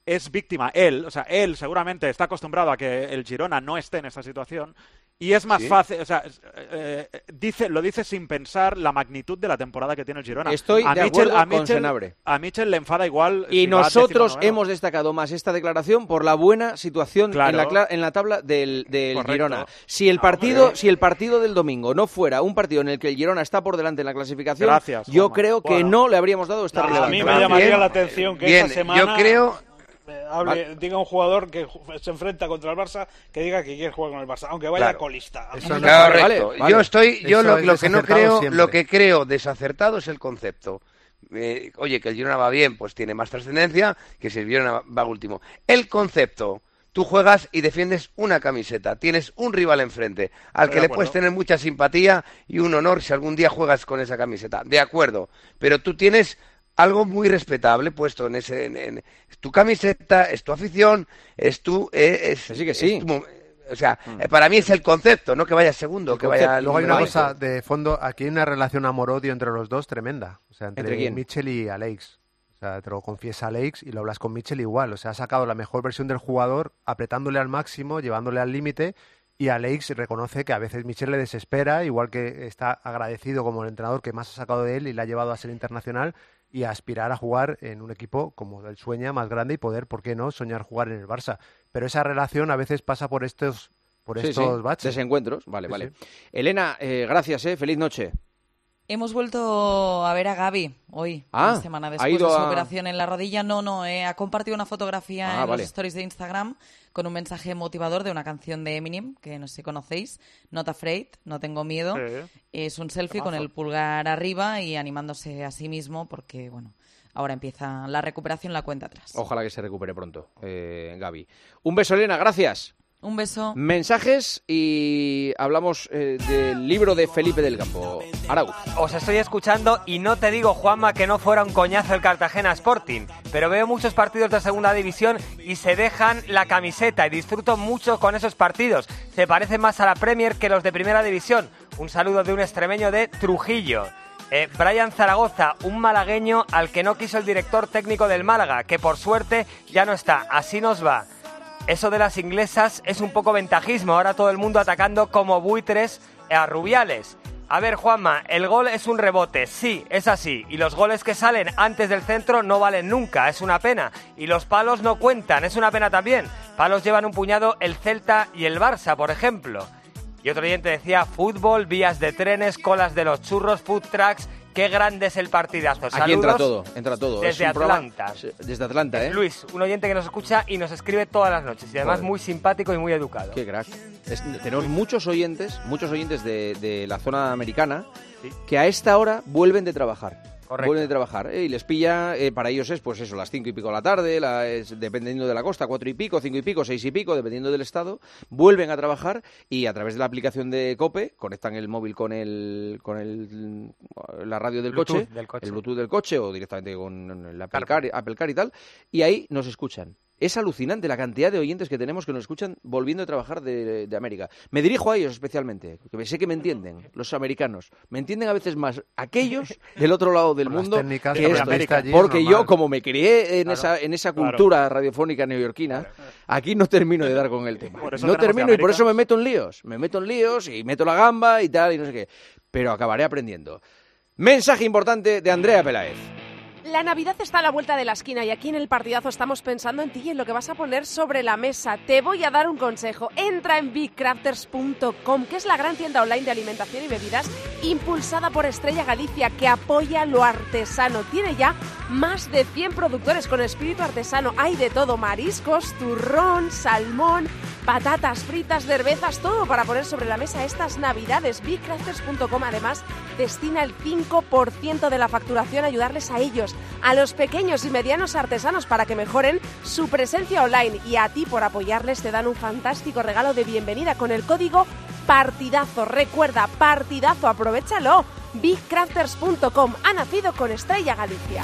[SPEAKER 11] es víctima él, o sea, él seguramente está acostumbrado a que el Girona no esté en esta situación. Y es más
[SPEAKER 4] ¿Sí?
[SPEAKER 11] fácil, o sea, eh, dice, lo dice sin pensar la magnitud de la temporada que tiene el Girona.
[SPEAKER 4] Estoy
[SPEAKER 11] a
[SPEAKER 4] de
[SPEAKER 11] Mitchell,
[SPEAKER 4] acuerdo
[SPEAKER 11] a
[SPEAKER 4] con
[SPEAKER 11] Mitchell,
[SPEAKER 4] Senabre.
[SPEAKER 11] A Mitchell le enfada igual.
[SPEAKER 4] Y
[SPEAKER 11] si va
[SPEAKER 4] nosotros
[SPEAKER 11] decimonoveno.
[SPEAKER 4] hemos destacado más esta declaración por la buena situación
[SPEAKER 11] Claro.
[SPEAKER 4] en, la, cla- en la tabla del, del
[SPEAKER 11] Correcto.
[SPEAKER 4] Girona. Si el partido, si el partido del domingo no fuera un partido en el que el Girona está por delante en la clasificación,
[SPEAKER 11] Gracias,
[SPEAKER 4] yo
[SPEAKER 11] Juanma.
[SPEAKER 4] creo que
[SPEAKER 10] Bueno.
[SPEAKER 4] no le habríamos dado esta
[SPEAKER 10] No, a
[SPEAKER 4] relevancia.
[SPEAKER 10] mí me llamaría la atención que
[SPEAKER 17] Bien,
[SPEAKER 10] esta semana
[SPEAKER 17] yo creo...
[SPEAKER 10] eh, hable-
[SPEAKER 4] Vale.
[SPEAKER 10] diga un jugador que ju- se enfrenta contra el Barça que diga que quiere jugar con el Barça, aunque vaya
[SPEAKER 17] Claro.
[SPEAKER 10] colista.
[SPEAKER 14] Eso no-
[SPEAKER 17] Correcto.
[SPEAKER 14] Vale,
[SPEAKER 17] vale. Yo estoy, yo
[SPEAKER 14] Eso
[SPEAKER 17] lo,
[SPEAKER 14] es
[SPEAKER 17] lo que no
[SPEAKER 14] desacertado
[SPEAKER 17] creo,
[SPEAKER 14] siempre.
[SPEAKER 17] lo que creo desacertado es el concepto. Eh, oye, que el Girona va bien, pues tiene más trascendencia que si el Girona va último. El concepto. Tú juegas y defiendes una camiseta, tienes un rival enfrente, al
[SPEAKER 11] Estoy
[SPEAKER 17] que
[SPEAKER 11] de
[SPEAKER 17] le
[SPEAKER 11] acuerdo.
[SPEAKER 17] puedes tener mucha simpatía y un honor si algún día juegas con esa camiseta. De acuerdo, pero tú tienes algo muy respetable puesto en ese... En, en- es tu camiseta, es tu afición, es tu... eh, es,
[SPEAKER 4] sí que sí.
[SPEAKER 17] es tu mo- o sea, eh, para mí es el concepto, no que vaya segundo, que vaya...
[SPEAKER 14] Luego hay una
[SPEAKER 17] número
[SPEAKER 14] cosa
[SPEAKER 17] veinte.
[SPEAKER 14] de fondo, aquí hay una relación amor-odio entre los dos tremenda. O sea, entre,
[SPEAKER 4] ¿Entre quién?
[SPEAKER 14] Mitchell y Alex. O sea, te lo confiesa Alex y lo hablas con Mitchell igual. O sea, ha sacado la mejor versión del jugador, apretándole al máximo, llevándole al límite. Y Alex reconoce que a veces Mitchell le desespera, igual que está agradecido como el entrenador que más ha sacado de él y le ha llevado a ser internacional y a aspirar a jugar en un equipo como el sueña, más grande, y poder, ¿por qué no?, soñar jugar en el Barça. Pero esa relación a veces pasa por estos, por
[SPEAKER 4] Sí,
[SPEAKER 14] estos
[SPEAKER 4] sí,
[SPEAKER 14] baches.
[SPEAKER 4] desencuentros. Vale,
[SPEAKER 14] Sí,
[SPEAKER 4] vale.
[SPEAKER 14] sí.
[SPEAKER 4] Elena, eh, gracias, eh, feliz noche.
[SPEAKER 13] Hemos vuelto a ver a Gaby hoy,
[SPEAKER 4] Ah,
[SPEAKER 13] una semana
[SPEAKER 4] ha
[SPEAKER 13] después
[SPEAKER 4] ido
[SPEAKER 13] de su
[SPEAKER 4] a-
[SPEAKER 13] operación en la rodilla. No, no, eh, ha compartido una fotografía
[SPEAKER 4] Ah,
[SPEAKER 13] en
[SPEAKER 4] vale.
[SPEAKER 13] los stories de Instagram con un mensaje motivador de una canción de Eminem, que no sé si conocéis, Not Afraid, No Tengo Miedo.
[SPEAKER 11] Sí.
[SPEAKER 13] Es un selfie con
[SPEAKER 11] Temazo.
[SPEAKER 13] el pulgar arriba y animándose a sí mismo porque, bueno, ahora empieza la recuperación, la cuenta atrás.
[SPEAKER 4] Ojalá que se recupere pronto, eh, Gaby. Un beso, Elena, gracias.
[SPEAKER 13] Un beso.
[SPEAKER 4] Mensajes y hablamos eh, del libro de Felipe del Campo. Arauz.
[SPEAKER 5] Os estoy escuchando y no te digo, Juanma, que no fuera un coñazo el Cartagena Sporting, pero veo muchos partidos de segunda división y se dejan la camiseta y disfruto mucho con esos partidos. Se parecen más a la Premier que los de primera división. Un saludo de un extremeño de Trujillo. Eh, Brian Zaragoza, un malagueño al que no quiso el director técnico del Málaga, que por suerte ya no está. Así nos va. Eso de las inglesas es un poco ventajismo, ahora todo el mundo atacando como buitres a Rubiales. A ver, Juanma, el gol es un rebote, sí, es así, y los goles que salen antes del centro no valen nunca, es una pena, y los palos no cuentan, es una pena también. Palos llevan un puñado el Celta y el Barça, por ejemplo. Y otro oyente decía, fútbol, vías de trenes, colas de los churros, food trucks... Qué grande es el partidazo.
[SPEAKER 4] Aquí
[SPEAKER 5] Saludos
[SPEAKER 4] entra todo, entra todo.
[SPEAKER 5] desde
[SPEAKER 4] Es un programa-
[SPEAKER 5] Atlanta.
[SPEAKER 4] Sí, desde Atlanta, ¿eh?
[SPEAKER 5] Luis, un oyente que nos escucha y nos escribe todas las noches. Y además
[SPEAKER 4] Joder.
[SPEAKER 5] muy simpático y muy educado.
[SPEAKER 4] Qué crack. Es- tenemos muchos oyentes, muchos oyentes de, de la zona americana que a esta hora vuelven de trabajar.
[SPEAKER 5] Correcto.
[SPEAKER 4] Vuelven de trabajar ¿eh? Y les pilla, eh, para ellos es pues eso, las cinco y pico de la tarde, la, es, dependiendo de la costa, cuatro y pico, cinco y pico, seis y pico, dependiendo del estado, vuelven a trabajar y a través de la aplicación de COPE conectan el móvil con el con el la radio del
[SPEAKER 5] Bluetooth
[SPEAKER 4] coche,
[SPEAKER 5] del coche.
[SPEAKER 4] el Bluetooth del coche o directamente con el Apple Car, Apple Car y tal, y ahí nos escuchan. Es alucinante la cantidad de oyentes que tenemos que nos escuchan volviendo a trabajar de, de América. Me dirijo a ellos especialmente, que sé que me entienden, los americanos. Me entienden a veces más aquellos del otro lado del
[SPEAKER 14] Con las
[SPEAKER 4] mundo
[SPEAKER 14] técnicas
[SPEAKER 4] que
[SPEAKER 14] que
[SPEAKER 4] estos.
[SPEAKER 14] América allí es
[SPEAKER 4] Porque
[SPEAKER 14] normal.
[SPEAKER 4] yo, como me crié en,
[SPEAKER 14] Claro,
[SPEAKER 4] esa, en esa
[SPEAKER 14] claro.
[SPEAKER 4] cultura radiofónica neoyorquina, aquí no termino de dar con el tema.
[SPEAKER 11] Por eso
[SPEAKER 4] No
[SPEAKER 11] tenemos de
[SPEAKER 4] termino y por
[SPEAKER 11] América.
[SPEAKER 4] eso me meto en líos. Me meto en líos y meto la gamba y tal y no sé qué. Pero acabaré aprendiendo. Mensaje importante de Andrea Peláez.
[SPEAKER 19] La Navidad está a la vuelta de la esquina y aquí en el partidazo estamos pensando en ti y en lo que vas a poner sobre la mesa. Te voy a dar un consejo. Entra en big crafters punto com, que es la gran tienda online de alimentación y bebidas impulsada por Estrella Galicia, que apoya lo artesano. Tiene ya más de cien productores con espíritu artesano. Hay de todo: mariscos, turrón, salmón, patatas fritas, cervezas, todo para poner sobre la mesa estas Navidades. big crafters punto com además destina el cinco por ciento de la facturación a ayudarles a ellos, a los pequeños y medianos artesanos, para que mejoren su presencia online, y a ti por apoyarles te dan un fantástico regalo de bienvenida con el código partidazo. Recuerda, partidazo, aprovéchalo. big crafters punto com ha nacido con Estrella Galicia.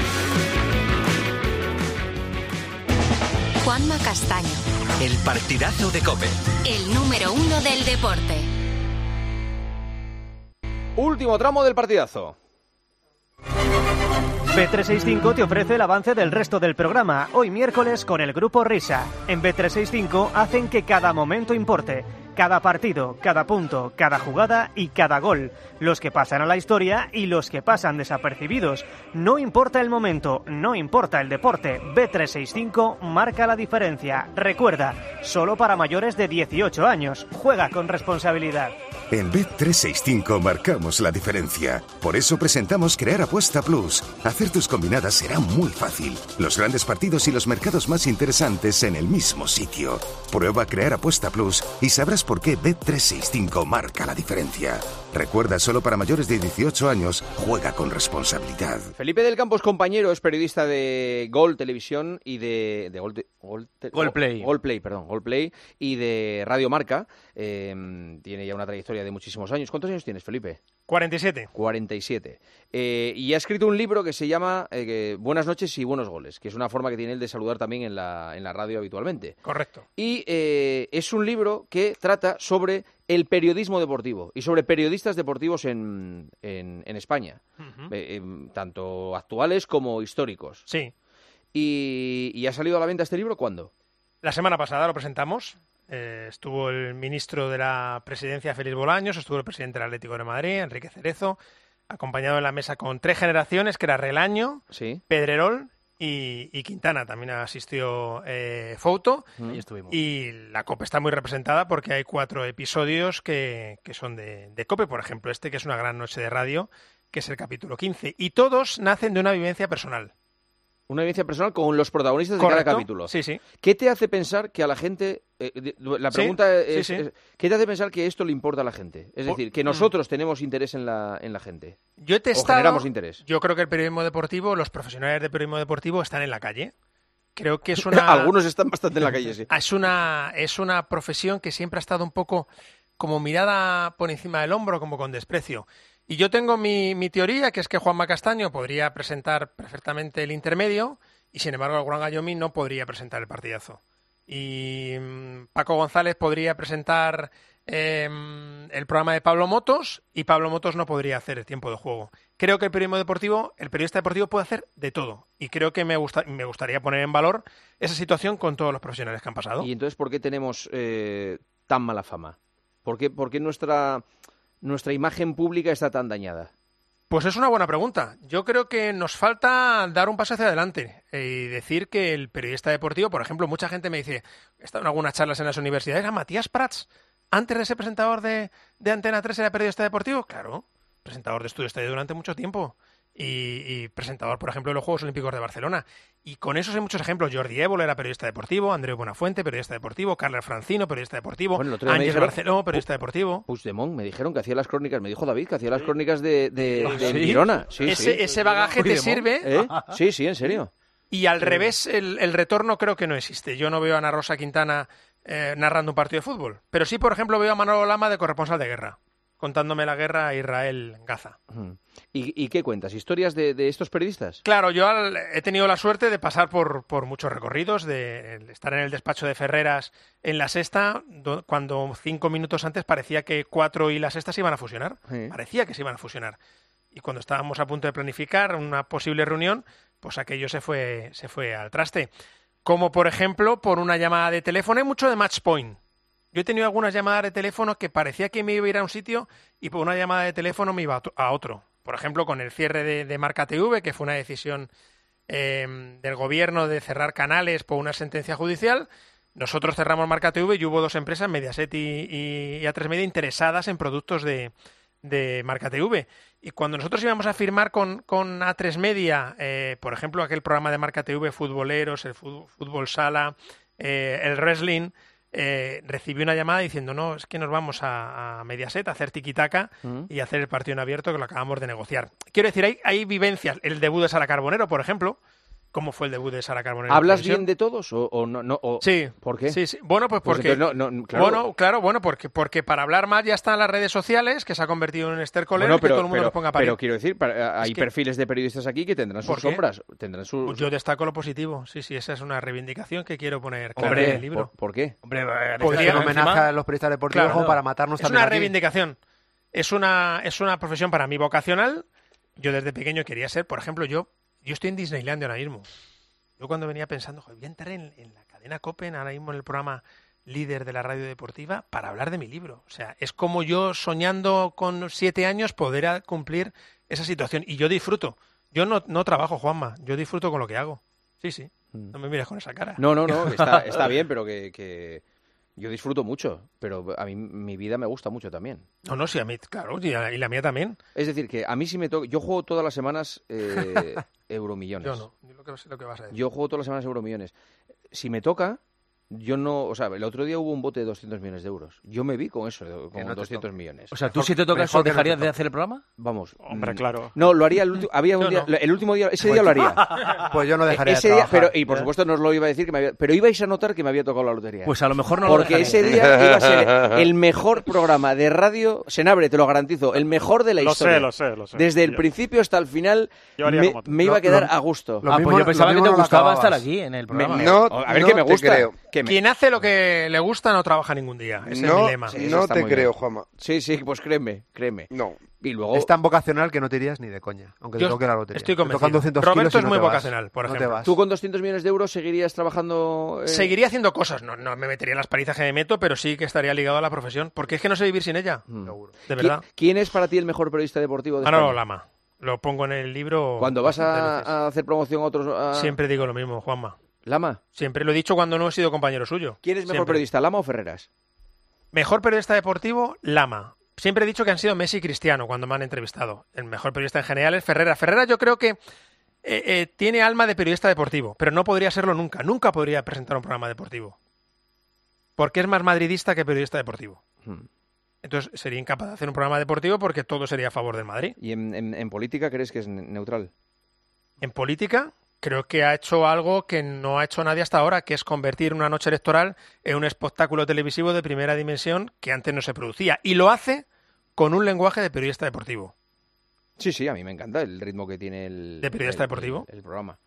[SPEAKER 2] Juanma Castaño,
[SPEAKER 3] El partidazo de COPE.
[SPEAKER 2] el número uno del deporte.
[SPEAKER 4] Último tramo del partidazo.
[SPEAKER 16] B trescientos sesenta y cinco te ofrece el avance del resto del programa, hoy miércoles con el Grupo Risa. En B trescientos sesenta y cinco hacen que cada momento importe. Cada partido, cada punto, cada jugada y cada gol. Los que pasan a la historia y los que pasan desapercibidos. No importa el momento, no importa el deporte. B trescientos sesenta y cinco marca la diferencia. Recuerda, solo para mayores de dieciocho años. Juega con responsabilidad.
[SPEAKER 20] En B trescientos sesenta y cinco marcamos la diferencia. Por eso presentamos Crear Apuesta Plus. Hacer tus combinadas será muy fácil. Los grandes partidos y los mercados más interesantes en el mismo sitio. Prueba Crear Apuesta Plus y sabrás por qué B trescientos sesenta y cinco marca la diferencia. Recuerda, solo para mayores de dieciocho años, juega con responsabilidad.
[SPEAKER 4] Felipe del Campo es compañero, es periodista de Gol Televisión y de... de Gol, te, Gol, te,
[SPEAKER 6] Gol Play.
[SPEAKER 4] Gol Play, perdón, Gol Play y de Radio Marca. Eh, tiene ya una trayectoria de muchísimos años. ¿Cuántos años tienes, Felipe?
[SPEAKER 7] cuarenta y siete.
[SPEAKER 4] cuarenta y siete. Eh, y ha escrito un libro que se llama eh, Buenas noches y buenos goles, que es una forma que tiene él de saludar también en la, en la radio habitualmente.
[SPEAKER 7] Correcto.
[SPEAKER 4] Y eh, es un libro que trata sobre el periodismo deportivo y sobre periodistas deportivos en, en, en España, uh-huh. eh, eh, tanto actuales como históricos.
[SPEAKER 7] Sí.
[SPEAKER 4] Y, ¿Y ha salido a la venta este libro cuándo?
[SPEAKER 7] La semana pasada lo presentamos. Eh, estuvo el ministro de la Presidencia, Félix Bolaños, estuvo el presidente del Atlético de Madrid, Enrique Cerezo, acompañado en la mesa con tres generaciones, que era Relaño,
[SPEAKER 4] sí.
[SPEAKER 7] Pedrerol y, y Quintana. También asistió eh, Fouto.
[SPEAKER 6] Mm. Y estuvimos.
[SPEAKER 7] Y la COPE está muy representada porque hay cuatro episodios que, que son de, de COPE, por ejemplo, este que es una gran noche de radio, que es el capítulo quince. Y todos nacen de una vivencia personal.
[SPEAKER 4] Una vivencia personal con los protagonistas de
[SPEAKER 7] Correcto.
[SPEAKER 4] cada capítulo.
[SPEAKER 7] Sí, sí.
[SPEAKER 4] ¿Qué te hace pensar que a la gente... Eh, la pregunta
[SPEAKER 7] sí,
[SPEAKER 4] es,
[SPEAKER 7] sí, sí.
[SPEAKER 4] es... ¿Qué te hace pensar que esto le importa a la gente? Es decir, que nosotros mm. tenemos interés en la, en la gente.
[SPEAKER 7] Yo he testado...
[SPEAKER 4] O generamos interés.
[SPEAKER 7] Yo creo que el periodismo deportivo, los profesionales de periodismo deportivo están en la calle. Creo que es una...
[SPEAKER 4] Algunos están bastante en la calle, sí.
[SPEAKER 7] Es una, es una profesión que siempre ha estado un poco como mirada por encima del hombro, como con desprecio. Y yo tengo mi, mi teoría, que es que Juanma Castaño podría presentar perfectamente el intermedio y, sin embargo, el Gran Gallomi no podría presentar el partidazo. Y mmm, Paco González podría presentar eh, el programa de Pablo Motos y Pablo Motos no podría hacer el tiempo de juego. Creo que el periodismo deportivo, el periodista deportivo puede hacer de todo. Y creo que me, gusta, me gustaría poner en valor esa situación con todos los profesionales que han pasado.
[SPEAKER 4] ¿Y entonces por qué tenemos eh, tan mala fama? ¿Por qué, por qué nuestra, nuestra imagen pública está tan dañada?
[SPEAKER 7] Pues es una buena pregunta. Yo creo que nos falta dar un paso hacia adelante y decir que el periodista deportivo, por ejemplo, mucha gente me dice, he estado en algunas charlas en las universidades, ¿a Matías Prats, antes de ser presentador de, de Antena tres, era periodista deportivo? Claro, presentador de Estudio Estadio durante mucho tiempo y, y presentador, por ejemplo, de los Juegos Olímpicos de Barcelona. Y con esos hay muchos ejemplos. Jordi Évole era periodista deportivo, Andreu Buenafuente, periodista deportivo, Carles Francino, periodista deportivo, bueno, Ángel Barceló, periodista deportivo.
[SPEAKER 4] Puigdemont, me dijeron que hacía las crónicas, me dijo David que hacía las crónicas de, de, de ¿Sí? Girona. Sí,
[SPEAKER 7] ese,
[SPEAKER 4] sí.
[SPEAKER 7] ese bagaje te sirve.
[SPEAKER 4] ¿Eh? Sí, sí, en serio.
[SPEAKER 7] Y al sí. revés, el, el retorno creo que no existe. Yo no veo a Ana Rosa Quintana eh, narrando un partido de fútbol. Pero sí, por ejemplo, veo a Manolo Lama de corresponsal de guerra, contándome la guerra a Israel-Gaza.
[SPEAKER 4] ¿Y, ¿Y qué cuentas? ¿Historias de, de estos periodistas?
[SPEAKER 7] Claro, yo al, he tenido la suerte de pasar por, por muchos recorridos, de, de estar en el despacho de Ferreras en La Sexta, do, cuando cinco minutos antes parecía que Cuatro y La Sexta se iban a fusionar. Sí. Parecía que se iban a fusionar. Y cuando estábamos a punto de planificar una posible reunión, pues aquello se fue, se fue al traste. Como, por ejemplo, por una llamada de teléfono. Hay mucho de match point. Yo he tenido algunas llamadas de teléfono que parecía que me iba a ir a un sitio y por una llamada de teléfono me iba a otro. Por ejemplo, con el cierre de, de Marca T V, que fue una decisión eh, del gobierno de cerrar canales por una sentencia judicial, nosotros cerramos Marca T V y hubo dos empresas, Mediaset y, y, y A tres Media, interesadas en productos de, de Marca T V. Y cuando nosotros íbamos a firmar con, con A tres Media, eh, por ejemplo, aquel programa de Marca T V, Futboleros, el fútbol, fútbol sala, eh, el wrestling... Eh, recibí una llamada diciendo, no, es que nos vamos a, a Mediaset a hacer tiquitaca uh-huh. y hacer el partido en abierto que lo acabamos de negociar. Quiero decir, hay, hay vivencias. El debut de Sara Carbonero, por ejemplo. ¿Cómo fue el debut de Sara Carbonero?
[SPEAKER 4] ¿Hablas bien de todos o, o no? no o...
[SPEAKER 7] Sí.
[SPEAKER 4] ¿Por qué?
[SPEAKER 7] Sí, sí. Bueno, pues porque...
[SPEAKER 4] Pues no, no, claro.
[SPEAKER 7] Bueno, claro, bueno, porque, porque para hablar más ya están las redes sociales, que se ha convertido en un estercolero
[SPEAKER 4] bueno, pero,
[SPEAKER 7] que todo el mundo
[SPEAKER 4] pero,
[SPEAKER 7] nos ponga a parir.
[SPEAKER 4] Pero quiero decir, hay es que... perfiles de periodistas aquí que tendrán sus sombras. Tendrán sus...
[SPEAKER 7] Pues yo destaco lo positivo. Sí, sí, esa es una reivindicación que quiero poner claro
[SPEAKER 4] Hombre,
[SPEAKER 7] en el libro.
[SPEAKER 4] ¿Por, ¿por qué?
[SPEAKER 14] Hombre, podría un homenaje a los periodistas deportivos claro, para matarnos
[SPEAKER 7] es
[SPEAKER 14] también.
[SPEAKER 7] Es una
[SPEAKER 14] aquí.
[SPEAKER 7] reivindicación. Es una, es una profesión para mí vocacional. Yo desde pequeño quería ser, por ejemplo, yo Yo estoy en Disneylandia ahora mismo. Yo cuando venía pensando, joder, voy a entrar en, en la cadena COPE, ahora mismo en el programa líder de la radio deportiva, para hablar de mi libro. O sea, es como yo soñando con siete años poder a- cumplir esa situación. Y yo disfruto. Yo no, no trabajo, Juanma. Yo disfruto con lo que hago. Sí, sí. No me mires con esa cara.
[SPEAKER 4] No, no, no, que está, está bien, pero que, que yo disfruto mucho, pero a mí mi vida me gusta mucho también.
[SPEAKER 7] No, no, sí, a mí, claro, y, a- y la mía también.
[SPEAKER 4] Es decir, que a mí sí me toca... Yo juego todas las semanas eh, Euromillones.
[SPEAKER 7] Yo no, yo lo que sé lo que vas a decir.
[SPEAKER 4] Yo juego todas las semanas Euromillones. Si me toca, yo no... O sea, el otro día hubo un bote de doscientos millones de euros. Yo me vi con eso, con
[SPEAKER 6] no te
[SPEAKER 4] doscientos
[SPEAKER 6] toque.
[SPEAKER 4] millones.
[SPEAKER 6] O sea, ¿tú si te toca eso dejarías de hacer el programa?
[SPEAKER 4] Vamos.
[SPEAKER 11] Hombre,
[SPEAKER 4] mm,
[SPEAKER 11] claro.
[SPEAKER 4] No, lo haría el último... Había un
[SPEAKER 11] Yo
[SPEAKER 4] día...
[SPEAKER 11] no.
[SPEAKER 4] El último día... Ese
[SPEAKER 14] Pues-
[SPEAKER 4] día lo haría.
[SPEAKER 14] Pues yo no dejaría de
[SPEAKER 4] Ese día,
[SPEAKER 14] trabajar.
[SPEAKER 4] pero, y por supuesto no os lo iba a decir, que me había, pero ibais a notar que me había tocado la lotería.
[SPEAKER 6] Pues a lo mejor no lo
[SPEAKER 4] Porque ese
[SPEAKER 6] dejaría.
[SPEAKER 4] día iba a ser el mejor programa de radio, Senabre, te lo garantizo, el mejor de la
[SPEAKER 11] Lo
[SPEAKER 4] historia.
[SPEAKER 11] sé, lo sé, lo sé.
[SPEAKER 4] Desde el
[SPEAKER 11] Yo-
[SPEAKER 4] principio hasta el final
[SPEAKER 11] Yo haría
[SPEAKER 4] me,
[SPEAKER 11] como tú.
[SPEAKER 4] me iba
[SPEAKER 11] Lo-
[SPEAKER 4] a quedar
[SPEAKER 11] lo-
[SPEAKER 4] a gusto.
[SPEAKER 6] Ah, pues yo pensaba que te gustaba estar aquí en el programa.
[SPEAKER 4] Me-
[SPEAKER 17] No,
[SPEAKER 4] a ver
[SPEAKER 17] no
[SPEAKER 4] que me
[SPEAKER 17] te
[SPEAKER 4] gusta.
[SPEAKER 17] creo.
[SPEAKER 4] que me-
[SPEAKER 7] Quien hace lo que le gusta no trabaja ningún día. Ese es
[SPEAKER 17] No,
[SPEAKER 7] mi lema.
[SPEAKER 17] sí, no
[SPEAKER 4] está
[SPEAKER 17] te
[SPEAKER 4] muy
[SPEAKER 17] creo,
[SPEAKER 4] bien.
[SPEAKER 17] Juanma.
[SPEAKER 4] Sí, sí, pues créeme, créeme.
[SPEAKER 17] No.
[SPEAKER 4] Y luego...
[SPEAKER 14] Es tan vocacional que no te irías ni de coña, aunque
[SPEAKER 7] Yo
[SPEAKER 14] te toque la lotería.
[SPEAKER 7] estoy
[SPEAKER 14] Te tocan
[SPEAKER 7] convencido.
[SPEAKER 14] doscientos
[SPEAKER 7] Roberto
[SPEAKER 14] kilos y
[SPEAKER 7] es
[SPEAKER 14] no
[SPEAKER 7] muy
[SPEAKER 14] te vas.
[SPEAKER 7] vocacional, por
[SPEAKER 14] No te
[SPEAKER 7] ejemplo.
[SPEAKER 14] vas.
[SPEAKER 4] ¿Tú con doscientos millones de euros seguirías trabajando? eh?
[SPEAKER 7] Seguiría haciendo cosas, no, no me metería en las palizas que me meto, pero sí que estaría ligado a la profesión, porque es que no sé vivir sin ella,
[SPEAKER 4] Mm.
[SPEAKER 7] de verdad.
[SPEAKER 4] ¿Qui- ¿Quién es para ti el mejor periodista deportivo de
[SPEAKER 7] Manolo
[SPEAKER 4] España?
[SPEAKER 7] Lama, lo pongo en el libro.
[SPEAKER 4] Cuando vas
[SPEAKER 7] bastantes
[SPEAKER 4] a,
[SPEAKER 7] veces.
[SPEAKER 4] a hacer promoción a otros... a-
[SPEAKER 7] Siempre digo lo mismo, Juanma.
[SPEAKER 4] ¿Lama?
[SPEAKER 7] Siempre lo he dicho cuando no he sido compañero suyo.
[SPEAKER 4] ¿Quién es mejor
[SPEAKER 7] Siempre.
[SPEAKER 4] periodista, Lama o Ferreras?
[SPEAKER 7] Mejor periodista deportivo, Lama. Siempre he dicho que han sido Messi y Cristiano cuando me han entrevistado. El mejor periodista en general es Ferreras. Ferreras yo creo que eh, eh, tiene alma de periodista deportivo, pero no podría serlo nunca. Nunca podría presentar un programa deportivo. Porque es más madridista que periodista deportivo.
[SPEAKER 4] Hmm.
[SPEAKER 7] Entonces sería incapaz de hacer un programa deportivo porque todo sería a favor del Madrid.
[SPEAKER 4] ¿Y en, en- en política crees que es ne- neutral?
[SPEAKER 7] En política, creo que ha hecho algo que no ha hecho nadie hasta ahora, que es convertir una noche electoral en un espectáculo televisivo de primera dimensión que antes no se producía. Y lo hace con un lenguaje de periodista deportivo.
[SPEAKER 4] Sí, sí, a mí me encanta el ritmo que tiene el...
[SPEAKER 7] ¿De periodista
[SPEAKER 4] el-
[SPEAKER 7] deportivo?
[SPEAKER 4] El, el programa.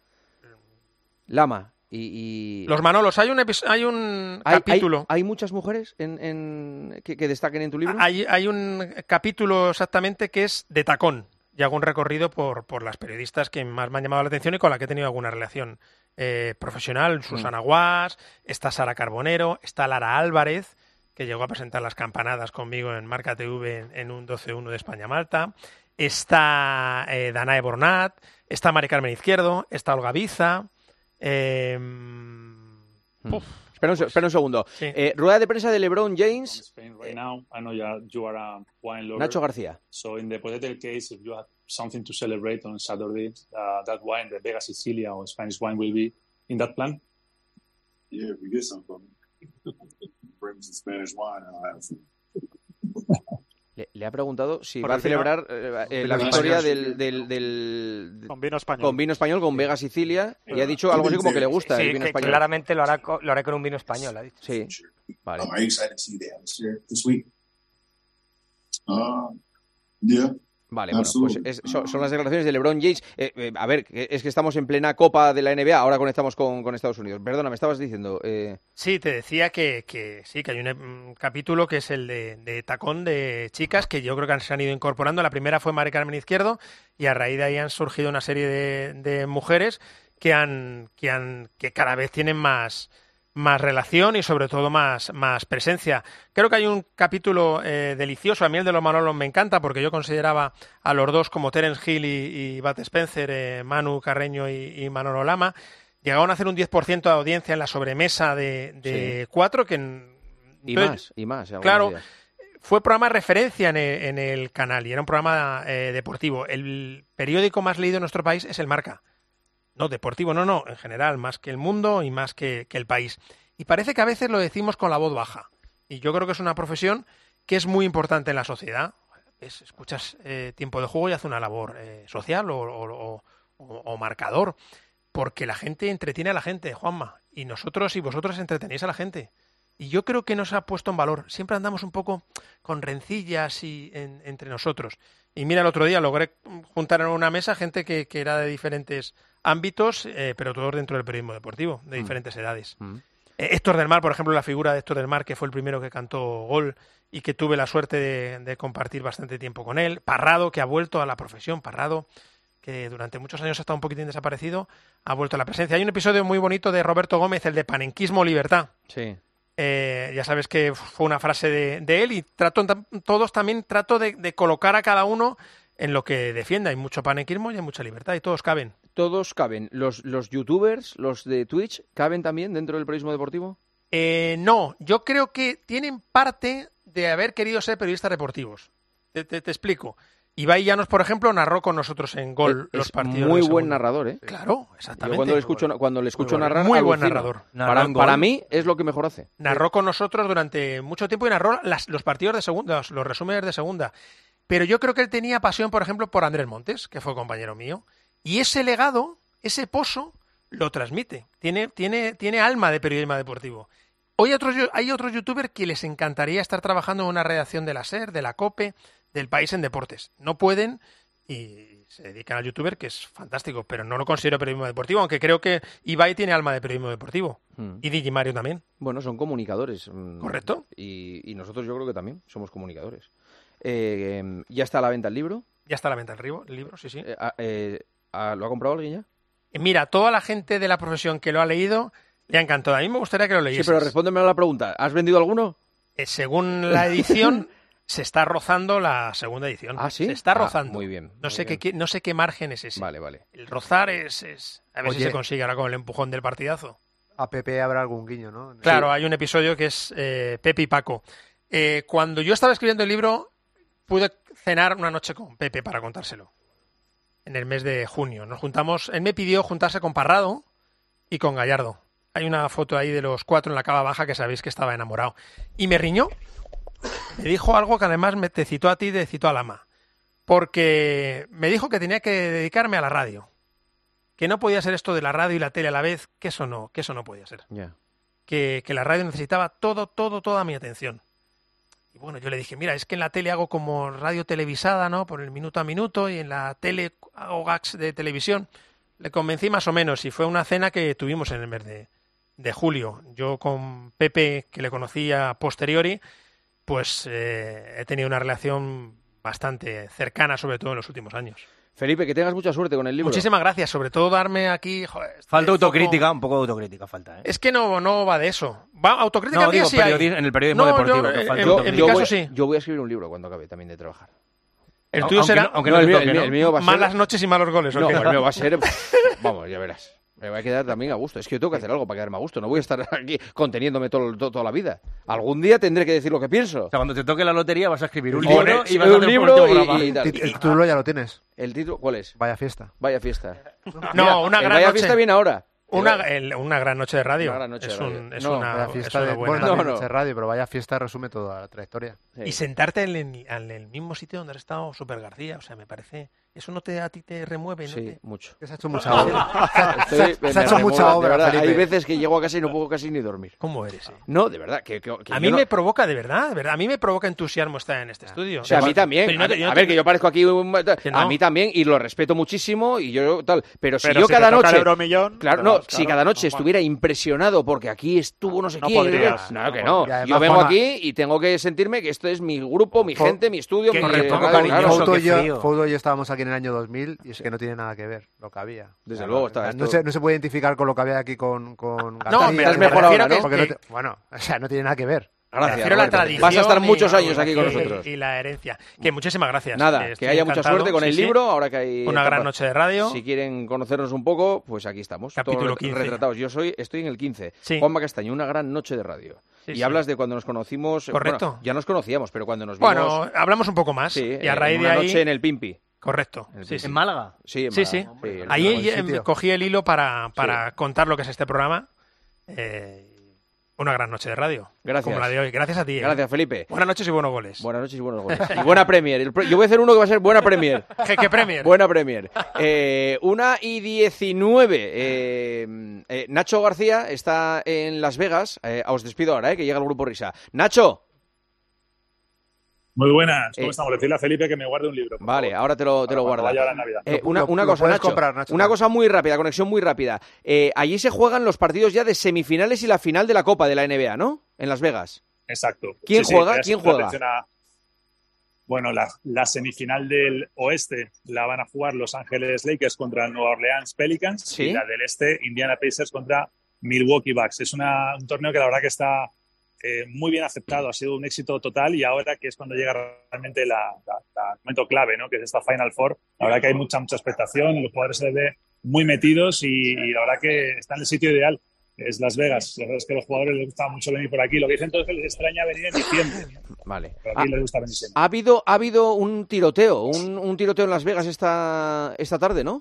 [SPEAKER 4] Lama y... y-
[SPEAKER 7] Los Manolos, hay un, epi- hay un
[SPEAKER 4] ¿Hay,
[SPEAKER 7] capítulo...
[SPEAKER 4] hay, hay muchas mujeres en, en- que, que destaquen en tu libro?
[SPEAKER 7] Hay, hay un capítulo exactamente que es de tacón y hago un recorrido por, por las periodistas que más me han llamado la atención y con las que he tenido alguna relación eh, profesional. Susana Guas, está Sara Carbonero, está Lara Álvarez, que llegó a presentar las campanadas conmigo en Marca T V en, en un doce uno de España-Malta. Está eh, Danae Bornat, está Mari Carmen Izquierdo, está Olga Biza. Eh, uf,
[SPEAKER 4] Espera un, se- espera un segundo.
[SPEAKER 7] Sí.
[SPEAKER 4] Eh, rueda de prensa de LeBron James.
[SPEAKER 21] Spain right now. I know you are, you are a wine lover.
[SPEAKER 4] Nacho García.
[SPEAKER 21] So in the hypothetical case, if you have something to celebrate on Saturday, uh, that wine, the Vega Sicilia or Spanish wine, will be in that plan.
[SPEAKER 15] Yeah, if we get some from bring some Spanish wine, I'll have some.
[SPEAKER 4] Le, le ha preguntado si
[SPEAKER 11] Por
[SPEAKER 4] va a
[SPEAKER 11] el vino-
[SPEAKER 4] celebrar eh, eh,
[SPEAKER 11] vino
[SPEAKER 4] la victoria
[SPEAKER 11] español.
[SPEAKER 4] del, del, del-
[SPEAKER 11] Con vino español.
[SPEAKER 4] con vino español, con Vega Sicilia, y ha dicho algo así como que le gusta
[SPEAKER 5] Sí,
[SPEAKER 4] el vino
[SPEAKER 5] que
[SPEAKER 4] español.
[SPEAKER 5] claramente lo hará, co- lo hará con un vino español, ha dicho.
[SPEAKER 4] Sí, vale.
[SPEAKER 15] Um, are you excited to see the atmosphere this week? Uh, yeah.
[SPEAKER 4] Vale, bueno, pues
[SPEAKER 15] Absolutely.
[SPEAKER 4] es- son, son las declaraciones de LeBron James. Eh, eh, a ver, que- es que estamos en plena Copa de la N B A, ahora conectamos con, con Estados Unidos. Perdona, me estabas diciendo... Eh...
[SPEAKER 7] Sí, te decía que, que sí, que hay un, un capítulo que es el de, de tacón de chicas que yo creo que se han ido incorporando. La primera fue Mari Carmen Izquierdo y a raíz de ahí han surgido una serie de, de mujeres que han, que han, que cada vez tienen más, más relación y sobre todo más, más presencia. Creo que hay un capítulo eh, delicioso. A mí el de los Manolos me encanta porque yo consideraba a los dos como Terence Hill y, y Bat Spencer, eh, Manu Carreño y, y Manolo Lama. Llegaron a hacer un diez por ciento de audiencia en la sobremesa de, de
[SPEAKER 4] Sí.
[SPEAKER 7] cuatro, que en-
[SPEAKER 4] Y
[SPEAKER 7] entonces,
[SPEAKER 4] más, y más. algunos
[SPEAKER 7] Claro,
[SPEAKER 4] días.
[SPEAKER 7] fue programa de referencia en el, en el canal y era un programa eh, deportivo. El periódico más leído en nuestro país es El Marca. No, deportivo, no, no, en general, más que El Mundo y más que, que El País. Y parece que a veces lo decimos con la voz baja. Y yo creo que es una profesión que es muy importante en la sociedad. Es- escuchas eh, Tiempo de Juego y hace una labor eh, social o, o- o- o- o marcador. Porque la gente entretiene a la gente, Juanma. Y nosotros y vosotros entretenéis a la gente. Y yo creo que no se ha puesto en valor. Siempre andamos un poco con rencillas y en- entre nosotros. Y mira, el otro día logré juntar en una mesa gente que, que era de diferentes ámbitos, eh, pero todos dentro del periodismo deportivo, de diferentes edades. Eh, Héctor del Mar, por ejemplo, la figura de Héctor del Mar, que fue el primero que cantó Gol y que tuve la suerte de, de compartir bastante tiempo con él. Parrado, que ha vuelto a la profesión. Parrado, que durante muchos años ha estado un poquitín desaparecido, ha vuelto a la presencia. Hay un episodio muy bonito de Roberto Gómez, el de Panenquismo Libertad.
[SPEAKER 4] Sí.
[SPEAKER 7] Eh, ya sabes que fue una frase de, de él y trato, todos también trato de, de colocar a cada uno en lo que defiende. Hay mucho panenquismo y hay mucha libertad y todos caben.
[SPEAKER 4] Todos caben. ¿Los, los youtubers, los de Twitch, caben también dentro del periodismo deportivo?
[SPEAKER 7] Eh, no, yo creo que tienen parte de haber querido ser periodistas deportivos. Te, te, te explico. Ibai Llanos, por ejemplo, narró con nosotros en Gol
[SPEAKER 4] es
[SPEAKER 7] los partidos.
[SPEAKER 4] Muy
[SPEAKER 7] de
[SPEAKER 4] buen narrador, ¿eh?
[SPEAKER 7] Claro, exactamente.
[SPEAKER 4] Yo cuando le escucho, cuando le escucho
[SPEAKER 7] muy
[SPEAKER 4] narrar,
[SPEAKER 7] muy buen
[SPEAKER 4] alucino.
[SPEAKER 7] narrador.
[SPEAKER 4] Para, para mí es lo que mejor hace.
[SPEAKER 7] Narró con nosotros durante mucho tiempo y narró las, los partidos de segunda, los, los resúmenes de segunda. Pero yo creo que él tenía pasión, por ejemplo, por Andrés Montes, que fue compañero mío. Y ese legado, ese pozo, lo transmite. Tiene, tiene, tiene alma de periodismo deportivo. Hoy hay otros, hay otros youtubers que les encantaría estar trabajando en una redacción de la SER, de la COPE, del País en Deportes. No pueden y se dedican al youtuber, que es fantástico, pero no lo considero periodismo deportivo, aunque creo que Ibai tiene alma de periodismo deportivo. Hmm. Y Digimario también.
[SPEAKER 4] Bueno, son comunicadores.
[SPEAKER 7] ¿Correcto?
[SPEAKER 4] Y, y nosotros yo creo que también somos comunicadores. Eh, ¿Ya está a la venta el libro?
[SPEAKER 7] Ya está a la venta el libro, el libro sí, sí.
[SPEAKER 4] Eh, eh, ¿Lo ha comprado alguien ya?
[SPEAKER 7] Mira, toda la gente de la profesión que lo ha leído le ha encantado. A mí me gustaría que lo leyese.
[SPEAKER 4] Sí, pero respóndeme a la pregunta. ¿Has vendido alguno?
[SPEAKER 7] Eh, según la edición, se está rozando la segunda edición.
[SPEAKER 4] ¿Ah, sí?
[SPEAKER 7] Se está rozando.
[SPEAKER 4] Ah, muy bien.
[SPEAKER 7] No
[SPEAKER 4] muy
[SPEAKER 7] sé
[SPEAKER 4] bien.
[SPEAKER 7] qué no sé qué margen es ese.
[SPEAKER 4] Vale, vale.
[SPEAKER 7] El rozar es, es a ver
[SPEAKER 14] Oye,
[SPEAKER 7] si se consigue ahora con el empujón del partidazo.
[SPEAKER 14] A Pepe habrá algún guiño, ¿no?
[SPEAKER 7] Claro,
[SPEAKER 14] Sí.
[SPEAKER 7] hay un episodio que es eh, Pepe y Paco. Eh, cuando yo estaba escribiendo el libro, pude cenar una noche con Pepe para contárselo. En el mes de junio. Nos juntamos, él me pidió juntarse con Parrado y con Gallardo. Hay una foto ahí de los cuatro en la cava baja que sabéis que estaba enamorado. Y me riñó. Me dijo algo que además me te citó a ti y te citó a Lama. Porque me dijo que tenía que dedicarme a la radio. Que no podía ser esto de la radio y la tele a la vez, que eso no, que eso no podía ser.
[SPEAKER 4] Yeah.
[SPEAKER 7] Que, que la radio necesitaba todo, todo, toda mi atención. Y bueno, yo le dije, mira, es que en la tele hago como radio televisada, ¿no? Por el minuto a minuto, y en la tele hago gags de televisión. Le convencí más o menos y fue una cena que tuvimos en el mes de, de julio. Yo con Pepe, que le conocía a posteriori, pues eh, he tenido una relación bastante cercana, sobre todo en los últimos años.
[SPEAKER 4] Felipe, que tengas mucha suerte con el libro.
[SPEAKER 7] Muchísimas gracias, sobre todo darme aquí... Joder, este
[SPEAKER 6] falta
[SPEAKER 7] foco...
[SPEAKER 6] autocrítica, un poco de autocrítica falta. ¿eh?
[SPEAKER 7] Es que no, no va de eso. Va autocrítica
[SPEAKER 6] no, digo,
[SPEAKER 7] sí hay.
[SPEAKER 6] en el periodismo
[SPEAKER 7] no,
[SPEAKER 6] deportivo.
[SPEAKER 7] Yo,
[SPEAKER 6] que falta
[SPEAKER 7] en, en mi caso
[SPEAKER 4] voy,
[SPEAKER 7] sí.
[SPEAKER 4] Yo voy a escribir un libro cuando acabe también de trabajar.
[SPEAKER 7] El tuyo
[SPEAKER 6] aunque
[SPEAKER 7] será
[SPEAKER 6] no, aunque no, el, mío,
[SPEAKER 4] el, mío, el mío va a ser...
[SPEAKER 7] malas noches y malos goles.
[SPEAKER 4] No,
[SPEAKER 7] ¿o qué?
[SPEAKER 4] el mío va a ser... Vamos, ya verás. Me va a quedar también a gusto. Es que yo tengo que hacer algo para quedarme a gusto. No voy a estar aquí conteniéndome todo, todo, toda la vida. Algún día tendré que decir lo que pienso.
[SPEAKER 6] O sea, cuando te toque la lotería vas a escribir un
[SPEAKER 4] o
[SPEAKER 6] libro
[SPEAKER 4] y
[SPEAKER 6] y vas a
[SPEAKER 4] un
[SPEAKER 6] hacer
[SPEAKER 4] libro
[SPEAKER 6] un
[SPEAKER 4] y, y, y,
[SPEAKER 14] El título ya lo tienes.
[SPEAKER 4] ¿El título cuál es?
[SPEAKER 14] Vaya fiesta.
[SPEAKER 4] Vaya fiesta.
[SPEAKER 7] No,
[SPEAKER 4] Mira,
[SPEAKER 7] una gran
[SPEAKER 4] Vaya
[SPEAKER 7] noche.
[SPEAKER 4] fiesta viene ahora.
[SPEAKER 7] Una, el, una gran noche de radio.
[SPEAKER 4] Una gran noche
[SPEAKER 7] es
[SPEAKER 4] de
[SPEAKER 7] un,
[SPEAKER 4] radio.
[SPEAKER 7] es
[SPEAKER 4] No,
[SPEAKER 7] una,
[SPEAKER 14] Vaya
[SPEAKER 7] es
[SPEAKER 14] fiesta
[SPEAKER 7] una
[SPEAKER 14] de,
[SPEAKER 7] buena.
[SPEAKER 14] bueno, también
[SPEAKER 4] No, no.
[SPEAKER 14] noche radio, pero vaya fiesta resume toda la trayectoria.
[SPEAKER 4] Sí.
[SPEAKER 7] Y sentarte en el, en el mismo sitio donde has estado Super García, o sea, me parece... Eso no te a ti te remueve, ¿no?
[SPEAKER 4] Sí,
[SPEAKER 7] te...
[SPEAKER 4] mucho.
[SPEAKER 14] Que se ha hecho mucha obra.
[SPEAKER 4] Estoy,
[SPEAKER 14] se, se ha hecho
[SPEAKER 4] me
[SPEAKER 14] mucha
[SPEAKER 4] remueve,
[SPEAKER 14] obra,
[SPEAKER 4] de verdad.
[SPEAKER 14] Felipe.
[SPEAKER 4] Hay veces que llego a casa y no puedo casi ni dormir.
[SPEAKER 7] ¿Cómo eres? Eh?
[SPEAKER 4] No, de verdad. Que, que, que
[SPEAKER 7] a
[SPEAKER 4] yo
[SPEAKER 7] mí
[SPEAKER 4] no...
[SPEAKER 7] me provoca, de verdad, de verdad. A mí me provoca entusiasmo estar en este estudio.
[SPEAKER 4] O sea, a mí también.
[SPEAKER 7] Pero no
[SPEAKER 4] a,
[SPEAKER 7] te- yo no
[SPEAKER 4] a
[SPEAKER 7] te-
[SPEAKER 4] ver, que yo parezco aquí un...
[SPEAKER 7] Que no.
[SPEAKER 4] A mí también, y lo respeto muchísimo, y yo tal. Pero si
[SPEAKER 11] Pero
[SPEAKER 4] yo
[SPEAKER 11] si
[SPEAKER 4] cada
[SPEAKER 11] te toca
[SPEAKER 4] noche...
[SPEAKER 11] el euromillón,
[SPEAKER 4] Claro,
[SPEAKER 11] te
[SPEAKER 4] no,
[SPEAKER 11] vas,
[SPEAKER 4] si
[SPEAKER 11] claro,
[SPEAKER 4] cada noche
[SPEAKER 11] no, Juan.
[SPEAKER 4] estuviera impresionado porque aquí estuvo no sé
[SPEAKER 11] No
[SPEAKER 4] quién...
[SPEAKER 11] podrías,
[SPEAKER 4] No,
[SPEAKER 11] no
[SPEAKER 4] que no.
[SPEAKER 14] podrías. Y además,
[SPEAKER 4] Yo vengo
[SPEAKER 14] Juanma,
[SPEAKER 4] aquí y tengo que sentirme que esto es mi grupo, mi
[SPEAKER 14] Fo-
[SPEAKER 4] gente, mi estudio,
[SPEAKER 7] que-
[SPEAKER 4] mi...
[SPEAKER 7] que poco
[SPEAKER 4] claro,
[SPEAKER 7] cariñoso,
[SPEAKER 4] claro.
[SPEAKER 14] Fouto
[SPEAKER 6] qué
[SPEAKER 14] y yo-
[SPEAKER 6] frío.
[SPEAKER 14] Fouto y yo estábamos aquí en el año dos mil y es que no tiene nada que ver lo que había.
[SPEAKER 4] Desde
[SPEAKER 14] O sea,
[SPEAKER 4] luego,
[SPEAKER 14] no,
[SPEAKER 4] está
[SPEAKER 14] no,
[SPEAKER 4] esto-
[SPEAKER 14] se, no se puede identificar con lo que había aquí con, con
[SPEAKER 7] No,
[SPEAKER 14] García,
[SPEAKER 7] pero
[SPEAKER 4] es
[SPEAKER 14] me
[SPEAKER 4] mejor
[SPEAKER 14] refiero
[SPEAKER 4] ahora,
[SPEAKER 14] que-
[SPEAKER 4] ¿no?
[SPEAKER 14] porque no
[SPEAKER 7] Que-
[SPEAKER 14] te- bueno, o sea, no tiene nada que ver.
[SPEAKER 4] Gracias,
[SPEAKER 7] Prefiero la
[SPEAKER 4] Roberto.
[SPEAKER 7] tradición
[SPEAKER 4] Vas a estar
[SPEAKER 7] y-
[SPEAKER 4] muchos años aquí con
[SPEAKER 7] y-
[SPEAKER 4] nosotros.
[SPEAKER 7] Y la herencia. Que muchísimas gracias.
[SPEAKER 4] Nada,
[SPEAKER 7] Estoy
[SPEAKER 4] que haya mucha
[SPEAKER 7] encantado.
[SPEAKER 4] suerte con
[SPEAKER 7] Sí,
[SPEAKER 4] el
[SPEAKER 7] sí.
[SPEAKER 4] libro, ahora que hay...
[SPEAKER 7] Una gran
[SPEAKER 4] etapas.
[SPEAKER 7] noche de radio.
[SPEAKER 4] Si quieren conocernos un poco, pues aquí estamos.
[SPEAKER 7] Capítulo
[SPEAKER 4] todos
[SPEAKER 7] quince.
[SPEAKER 4] retratados. Yo soy, estoy en el quince.
[SPEAKER 7] Sí.
[SPEAKER 4] Juanma Castaño, una gran noche de radio.
[SPEAKER 7] Sí,
[SPEAKER 4] y
[SPEAKER 7] sí.
[SPEAKER 4] hablas de cuando nos conocimos...
[SPEAKER 7] Correcto.
[SPEAKER 4] Bueno, ya nos conocíamos, pero cuando nos vimos...
[SPEAKER 7] Bueno, hablamos un poco más.
[SPEAKER 4] sí,
[SPEAKER 7] y a
[SPEAKER 4] eh,
[SPEAKER 7] raíz
[SPEAKER 4] una
[SPEAKER 7] de ahí...
[SPEAKER 4] noche en el Pimpi.
[SPEAKER 7] Correcto.
[SPEAKER 4] En el
[SPEAKER 7] Sí,
[SPEAKER 4] Pimpi.
[SPEAKER 7] sí.
[SPEAKER 6] ¿En Málaga?
[SPEAKER 4] Sí, en
[SPEAKER 7] Sí,
[SPEAKER 4] Málaga.
[SPEAKER 7] sí.
[SPEAKER 4] el
[SPEAKER 7] Ahí
[SPEAKER 4] buen
[SPEAKER 7] eh,
[SPEAKER 14] sitio.
[SPEAKER 7] cogí el hilo para, para contar lo que es este programa. Eh, una gran noche de radio.
[SPEAKER 4] Gracias.
[SPEAKER 7] Como la de hoy. Gracias a ti. eh.
[SPEAKER 4] Gracias, Felipe.
[SPEAKER 7] Buenas noches y buenos goles.
[SPEAKER 4] Buenas noches y buenos goles. Y buena Premier. El pro- Yo voy a hacer uno que va a ser buena Premier.
[SPEAKER 7] Jeque Premier.
[SPEAKER 4] Buena Premier. Eh, una y diecinueve. Eh, eh, Nacho García está en Las Vegas. Eh, os despido ahora, eh, que llega el Grupo Risa. Nacho.
[SPEAKER 21] Muy buenas. ¿Cómo
[SPEAKER 4] Eh,
[SPEAKER 21] estamos? Decirle a Felipe que me guarde un libro. por
[SPEAKER 4] Vale,
[SPEAKER 21] favor,
[SPEAKER 4] ahora te lo, te lo
[SPEAKER 21] para cuando
[SPEAKER 4] guarda.
[SPEAKER 21] vaya ahora en Navidad.
[SPEAKER 4] Eh,
[SPEAKER 14] Lo-
[SPEAKER 4] una
[SPEAKER 14] lo-
[SPEAKER 4] una
[SPEAKER 14] lo
[SPEAKER 4] cosa,
[SPEAKER 14] puedes
[SPEAKER 4] Nacho,
[SPEAKER 14] comprar, Nacho.
[SPEAKER 4] una cosa muy rápida, conexión muy rápida. Eh, allí se juegan los partidos ya de semifinales y la final de la Copa de la N B A, ¿no? En Las Vegas.
[SPEAKER 21] Exacto.
[SPEAKER 4] ¿Quién
[SPEAKER 21] Sí, sí,
[SPEAKER 4] juega?
[SPEAKER 21] ya
[SPEAKER 4] ¿Quién
[SPEAKER 21] siempre
[SPEAKER 4] juega?
[SPEAKER 21] atención a- Bueno, la, la semifinal del oeste la van a jugar Los Ángeles Lakers contra Nueva Orleans Pelicans. ¿Sí? Y la del este, Indiana Pacers contra Milwaukee Bucks. Es una, un torneo que la verdad que está eh, muy bien aceptado, ha sido un éxito total y ahora que es cuando llega realmente la, la, la momento clave, ¿no? Que es esta Final Four, la verdad que hay mucha, mucha expectación, los jugadores se les ve muy metidos y, y la verdad que está en el sitio ideal. Es Las Vegas. La verdad es que a los jugadores les gusta mucho venir por aquí. Lo que dicen todos es que les extraña venir en diciembre.
[SPEAKER 4] Vale.
[SPEAKER 21] Pero aquí
[SPEAKER 4] ha,
[SPEAKER 21] les gusta venir siempre.
[SPEAKER 4] Ha habido, ha habido un tiroteo, un, un tiroteo en Las Vegas esta, esta tarde, ¿no?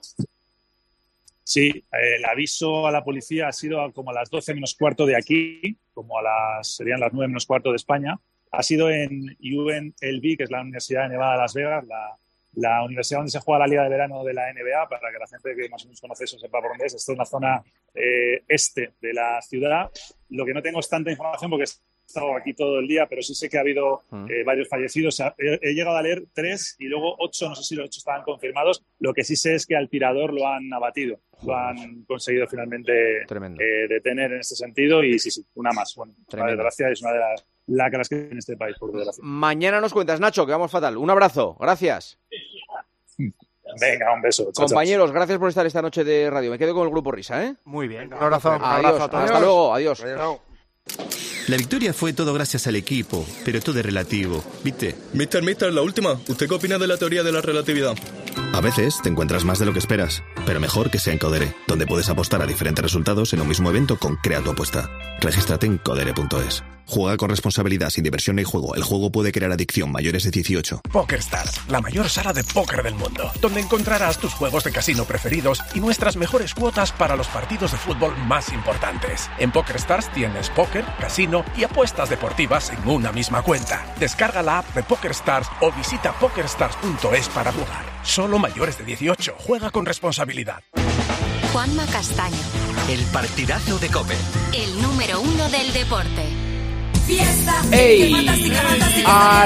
[SPEAKER 21] Sí, eh, el aviso a la policía ha sido como a las doce menos cuarto de aquí, como a las serían las nueve menos cuarto de España. Ha sido en U N L V, que es la Universidad de Nevada de Las Vegas, la la universidad donde se juega la Liga de Verano de la N B A, para que la gente que más o menos conoce eso sepa por dónde es. Esto es la zona eh, este de la ciudad. Lo que no tengo es tanta información porque he estado aquí todo el día, pero sí sé que ha habido eh, varios fallecidos. O sea, he, he llegado a leer tres y luego ocho, no sé si los ocho estaban confirmados. Lo que sí sé es que al tirador lo han abatido, lo han conseguido finalmente eh, detener en este sentido y sí, sí, una más. Bueno, la desgracia es una de las lacras que hay en este país, por desgracia.
[SPEAKER 4] Mañana nos cuentas, Nacho, que vamos fatal. Un abrazo, gracias.
[SPEAKER 21] Venga, un beso. Chao,
[SPEAKER 4] compañeros,
[SPEAKER 21] chao.
[SPEAKER 4] Gracias por estar esta noche de radio. Me quedo con el Grupo Risa, ¿eh?
[SPEAKER 6] Muy bien.
[SPEAKER 14] Un abrazo.
[SPEAKER 4] Adiós.
[SPEAKER 14] Un abrazo a todos.
[SPEAKER 4] Hasta luego. Adiós.
[SPEAKER 14] Adiós.
[SPEAKER 1] La victoria fue todo gracias al equipo, pero todo es relativo, ¿viste?
[SPEAKER 22] Mister, mister, la última. ¿Usted qué opina de la teoría de la relatividad?
[SPEAKER 1] A veces te encuentras más de lo que esperas, pero mejor que sea en Codere, donde puedes apostar a diferentes resultados en un mismo evento con Crea tu apuesta. Regístrate en codere punto es. Juega con responsabilidad, sin diversión ni juego. El juego puede crear adicción. Mayores de dieciocho.
[SPEAKER 23] PokerStars, la mayor sala de póker del mundo, donde encontrarás tus juegos de casino preferidos y nuestras mejores cuotas para los partidos de fútbol más importantes. En PokerStars tienes póker, casino y apuestas deportivas en una misma cuenta. Descarga la app de PokerStars o visita pokerstars punto es para jugar. Solo mayores de dieciocho. Juega con responsabilidad.
[SPEAKER 2] Juanma Castaño.
[SPEAKER 3] El partidazo de COPE.
[SPEAKER 2] El número uno del deporte.
[SPEAKER 24] Fiesta.
[SPEAKER 4] ¡Ey!
[SPEAKER 24] Fantástica, fantástica.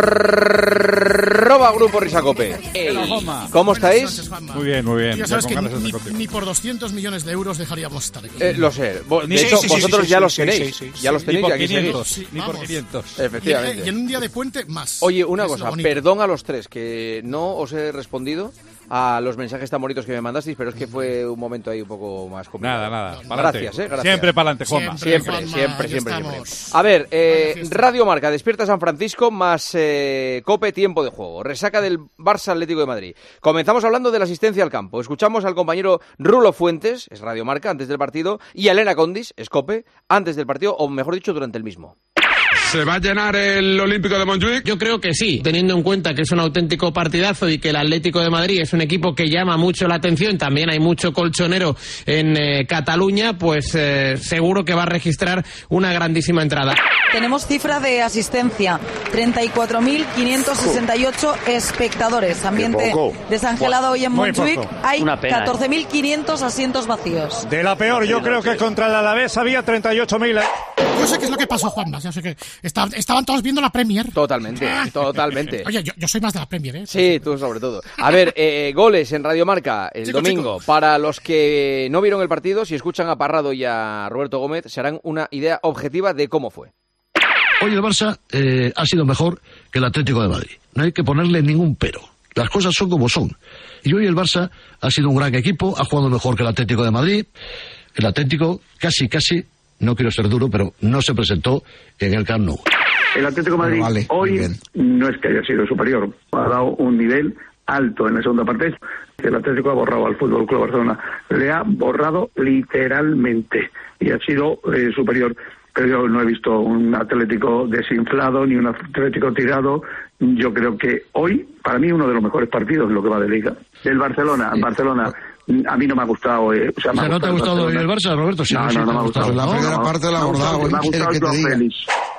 [SPEAKER 4] Arroba Grupo Risa Cope. Ey. ¿Cómo estáis?
[SPEAKER 25] Muy bien, muy bien.
[SPEAKER 26] Ya sabes que ni, ni por doscientos millones de euros dejaríamos estar aquí.
[SPEAKER 4] Eh, lo sé. De
[SPEAKER 26] Sí,
[SPEAKER 4] hecho,
[SPEAKER 26] sí, sí,
[SPEAKER 4] vosotros
[SPEAKER 26] sí,
[SPEAKER 4] ya
[SPEAKER 26] sí,
[SPEAKER 4] los
[SPEAKER 26] sí,
[SPEAKER 4] tenéis.
[SPEAKER 26] sí, sí,
[SPEAKER 4] ya
[SPEAKER 26] sí.
[SPEAKER 4] los tenéis
[SPEAKER 25] Ni
[SPEAKER 4] y
[SPEAKER 25] por
[SPEAKER 4] aquí
[SPEAKER 25] quinientos,
[SPEAKER 4] seguís.
[SPEAKER 25] ni por
[SPEAKER 26] Vamos.
[SPEAKER 25] quinientos.
[SPEAKER 4] Efectivamente.
[SPEAKER 26] Y, y en un día de puente, más.
[SPEAKER 4] Oye, una
[SPEAKER 26] Es lo
[SPEAKER 4] cosa,
[SPEAKER 26] bonito.
[SPEAKER 4] perdón a los tres, que no os he respondido a los mensajes tan bonitos que me mandasteis, pero es que fue un momento ahí un poco más complicado.
[SPEAKER 25] Nada, nada. Pa'lante.
[SPEAKER 4] Gracias, eh, gracias.
[SPEAKER 25] Siempre para adelante, Juanma.
[SPEAKER 4] Siempre,
[SPEAKER 26] Juanma,
[SPEAKER 4] siempre,
[SPEAKER 26] ya
[SPEAKER 4] siempre, siempre.
[SPEAKER 26] estamos.
[SPEAKER 4] A ver, eh, Radio Marca, Despierta San Francisco más eh, Cope, tiempo de juego. Resaca del Barça Atlético de Madrid. Comenzamos hablando de la asistencia al campo. Escuchamos al compañero Rulo Fuentes, es Radio Marca, antes del partido, y a Elena Condis, es Cope, antes del partido, o mejor dicho, durante el mismo.
[SPEAKER 27] ¿Se va a llenar el Olímpico de Montjuic?
[SPEAKER 28] Yo creo que sí, teniendo en cuenta que es un auténtico partidazo y que el Atlético de Madrid es un equipo que llama mucho la atención, también hay mucho colchonero en eh, Cataluña, pues eh, seguro que va a registrar una grandísima entrada.
[SPEAKER 13] Tenemos cifra de asistencia, treinta y cuatro mil quinientos sesenta y ocho espectadores. Ambiente desangelado hoy en
[SPEAKER 25] Muy
[SPEAKER 13] Montjuic.
[SPEAKER 25] poco.
[SPEAKER 13] Hay
[SPEAKER 25] Una pena,
[SPEAKER 13] catorce mil quinientos asientos vacíos.
[SPEAKER 25] De la peor, yo creo que contra el Alavés había treinta y ocho mil.
[SPEAKER 26] Yo sé qué es lo que pasó, Juanma. Yo sé que está- estaban todos viendo la Premier.
[SPEAKER 4] Totalmente, totalmente.
[SPEAKER 26] Oye, yo, yo soy más de la Premier, ¿eh?
[SPEAKER 4] Sí, tú sobre todo. A ver, eh, goles en Radio Marca el
[SPEAKER 26] Chico,
[SPEAKER 4] domingo.
[SPEAKER 26] chico.
[SPEAKER 4] Para los que no vieron el partido, si escuchan a Parrado y a Roberto Gómez, se harán una idea objetiva de cómo fue.
[SPEAKER 29] Hoy el Barça eh, ha sido mejor que el Atlético de Madrid. No hay que ponerle ningún pero. Las cosas son como son. Y hoy el Barça ha sido un gran equipo, ha jugado mejor que el Atlético de Madrid. El Atlético casi, casi, no quiero ser duro, pero no se presentó en el Camp Nou.
[SPEAKER 30] El Atlético de Madrid
[SPEAKER 29] Vale, muy
[SPEAKER 30] hoy
[SPEAKER 29] bien.
[SPEAKER 30] no es que haya sido superior, ha dado un nivel alto en la segunda parte. El Atlético ha borrado al Fútbol Club Barcelona, le ha borrado literalmente y ha sido eh, superior. Pero yo no he visto un Atlético desinflado ni un Atlético tirado. Yo creo que hoy, para mí, uno de los mejores partidos en lo que va de Liga. El Barcelona, Barcelona. A mí no me ha gustado. Eh, o sea, me
[SPEAKER 29] O sea, ¿no te ha gustado hoy el Barça, Roberto? Sí,
[SPEAKER 30] no,
[SPEAKER 29] sí,
[SPEAKER 30] no,
[SPEAKER 29] te
[SPEAKER 30] no
[SPEAKER 29] ha
[SPEAKER 30] me ha
[SPEAKER 29] gustado.
[SPEAKER 30] gustado.
[SPEAKER 29] La primera
[SPEAKER 30] No,
[SPEAKER 29] parte la ha
[SPEAKER 30] me ha
[SPEAKER 29] abordado,
[SPEAKER 30] gustado-
[SPEAKER 29] ¿eh?
[SPEAKER 30] Me ha
[SPEAKER 29] ¿Qué
[SPEAKER 30] gustado
[SPEAKER 29] quieres que te
[SPEAKER 30] Joao
[SPEAKER 29] diga?
[SPEAKER 30] Félix.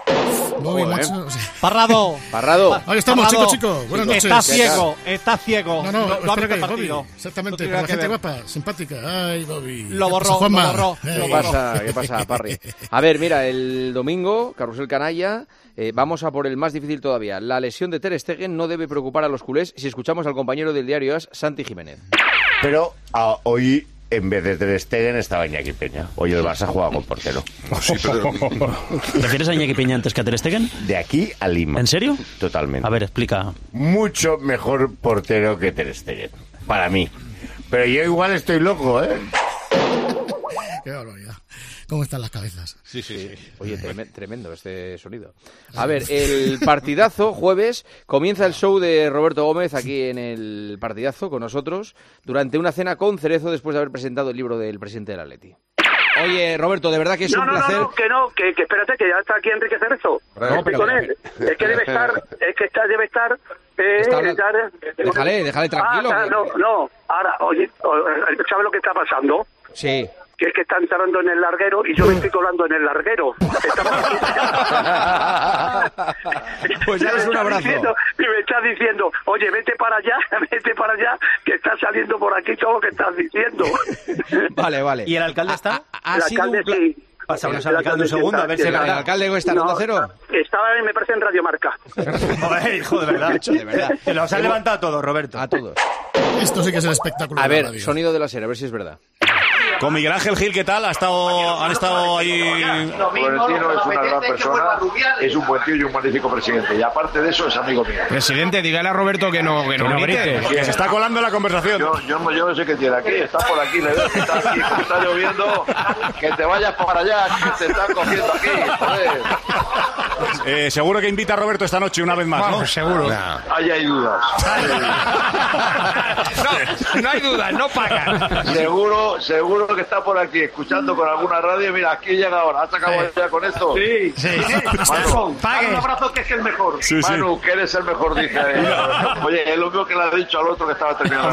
[SPEAKER 26] Muy
[SPEAKER 4] Joder.
[SPEAKER 26] macho, o sea,
[SPEAKER 6] Parrado.
[SPEAKER 4] Parrado.
[SPEAKER 26] Ahí estamos,
[SPEAKER 6] Parrado.
[SPEAKER 26] chicos, chicos. Buenas noches.
[SPEAKER 6] Está ciego, está ciego.
[SPEAKER 26] No, no,
[SPEAKER 6] no, no ha
[SPEAKER 26] espera
[SPEAKER 6] visto
[SPEAKER 26] que
[SPEAKER 6] el partido.
[SPEAKER 26] Bobby, exactamente,
[SPEAKER 6] No tiene
[SPEAKER 26] para la
[SPEAKER 6] nada que
[SPEAKER 26] gente
[SPEAKER 6] ver.
[SPEAKER 26] guapa, simpática. Ay, Bobby.
[SPEAKER 6] Lo
[SPEAKER 26] ¿Qué
[SPEAKER 6] borró,
[SPEAKER 26] pasa,
[SPEAKER 6] lo
[SPEAKER 26] Juanma?
[SPEAKER 6] borró,
[SPEAKER 26] Eh,
[SPEAKER 4] ¿Qué pasa, ¿Qué pasa, Parry? A ver, mira, el domingo, Carrusel Canalla, eh, vamos a por el más difícil todavía. La lesión de Ter Stegen no debe preocupar a los culés si escuchamos al compañero del diario AS, Santi Jiménez.
[SPEAKER 31] Pero ah, hoy
[SPEAKER 5] en vez de Ter Stegen estaba Iñaki Peña. Hoy el Barça juega con portero.
[SPEAKER 8] Sí, pero... ¿Refieres a Iñaki Peña antes que a Ter Stegen?
[SPEAKER 5] De aquí a Lima.
[SPEAKER 8] ¿En serio?
[SPEAKER 5] Totalmente.
[SPEAKER 8] A ver, explica.
[SPEAKER 5] Mucho mejor portero que Ter Stegen, para mí. Pero yo igual estoy loco, ¿eh?
[SPEAKER 26] Qué barbaridad. ¿Cómo están las cabezas?
[SPEAKER 4] Sí, sí. Oye, trem- tremendo este sonido. A ver, el partidazo, jueves, comienza el show de Roberto Gómez aquí en el partidazo con nosotros durante una cena con Cerezo después de haber presentado el libro del presidente del Atleti. Oye, Roberto, de verdad que es
[SPEAKER 9] no,
[SPEAKER 4] un
[SPEAKER 9] no,
[SPEAKER 4] placer...
[SPEAKER 9] No, no, que no, que, que espérate, que ya está aquí Enrique Cerezo.
[SPEAKER 4] No,
[SPEAKER 9] Estoy
[SPEAKER 4] pero...
[SPEAKER 9] con él. Es que debe estar, es que está, debe estar... Eh,
[SPEAKER 4] Está hablando...
[SPEAKER 9] estar
[SPEAKER 4] déjale, déjale tranquilo.
[SPEAKER 9] Ah,
[SPEAKER 4] que...
[SPEAKER 9] no, no, ahora, oye, ¿sabes lo que está pasando?
[SPEAKER 4] Sí.
[SPEAKER 9] Que es que está entrando en el larguero y yo me estoy colando en el larguero.
[SPEAKER 4] Pues ya es un abrazo.
[SPEAKER 9] Diciendo, y me estás diciendo, oye, vete para allá, vete para allá, que está saliendo por aquí todo lo que estás diciendo.
[SPEAKER 4] Vale, vale.
[SPEAKER 6] ¿Y el alcalde está?
[SPEAKER 4] Ha, ha
[SPEAKER 9] el
[SPEAKER 4] sido
[SPEAKER 9] alcalde
[SPEAKER 4] un pla...
[SPEAKER 9] sí.
[SPEAKER 6] Pasamos al alcalde un segundo, a ver si
[SPEAKER 4] ¿El, el alcalde está en Onda Cero?
[SPEAKER 9] Estaba, me parece, en Radio Marca.
[SPEAKER 6] Joder, hijo, de verdad. De verdad. Te los han levantado a todos, Roberto.
[SPEAKER 4] A todos.
[SPEAKER 26] Esto sí que es el espectáculo.
[SPEAKER 4] A
[SPEAKER 26] de la
[SPEAKER 4] ver,
[SPEAKER 26] radio.
[SPEAKER 4] sonido de la serie, a ver si es verdad.
[SPEAKER 10] Con Miguel Ángel Gil, ¿qué tal? ¿Ha estado, ¿Han estado ahí?
[SPEAKER 12] Florentino es una gran persona, es un buen tío y un magnífico presidente. Y aparte de eso, es amigo mío.
[SPEAKER 10] Presidente, dígale a Roberto que no, que no, no grite. Que se está colando en la conversación.
[SPEAKER 12] Yo, yo, no, yo no sé qué tiene aquí, está por aquí, le veo que está aquí, que está lloviendo, que te vayas para allá, que te están cogiendo aquí, joder.
[SPEAKER 10] Eh, seguro que invita a Roberto esta noche una vez más, ¿no?
[SPEAKER 12] Vamos, seguro.
[SPEAKER 10] Nah.
[SPEAKER 12] Ahí hay dudas.
[SPEAKER 10] no, no hay dudas, no pagan.
[SPEAKER 12] Seguro, seguro que está por aquí, escuchando con alguna radio. Mira, aquí llega ahora. ¿Has acabado sí. ya con esto? Sí, sí. Manu, Pague. un abrazo que es el mejor.
[SPEAKER 10] Sí,
[SPEAKER 12] Manu,
[SPEAKER 10] sí.
[SPEAKER 12] que eres el mejor, dije. Oye, es lo mismo que le ha dicho al otro que estaba terminando.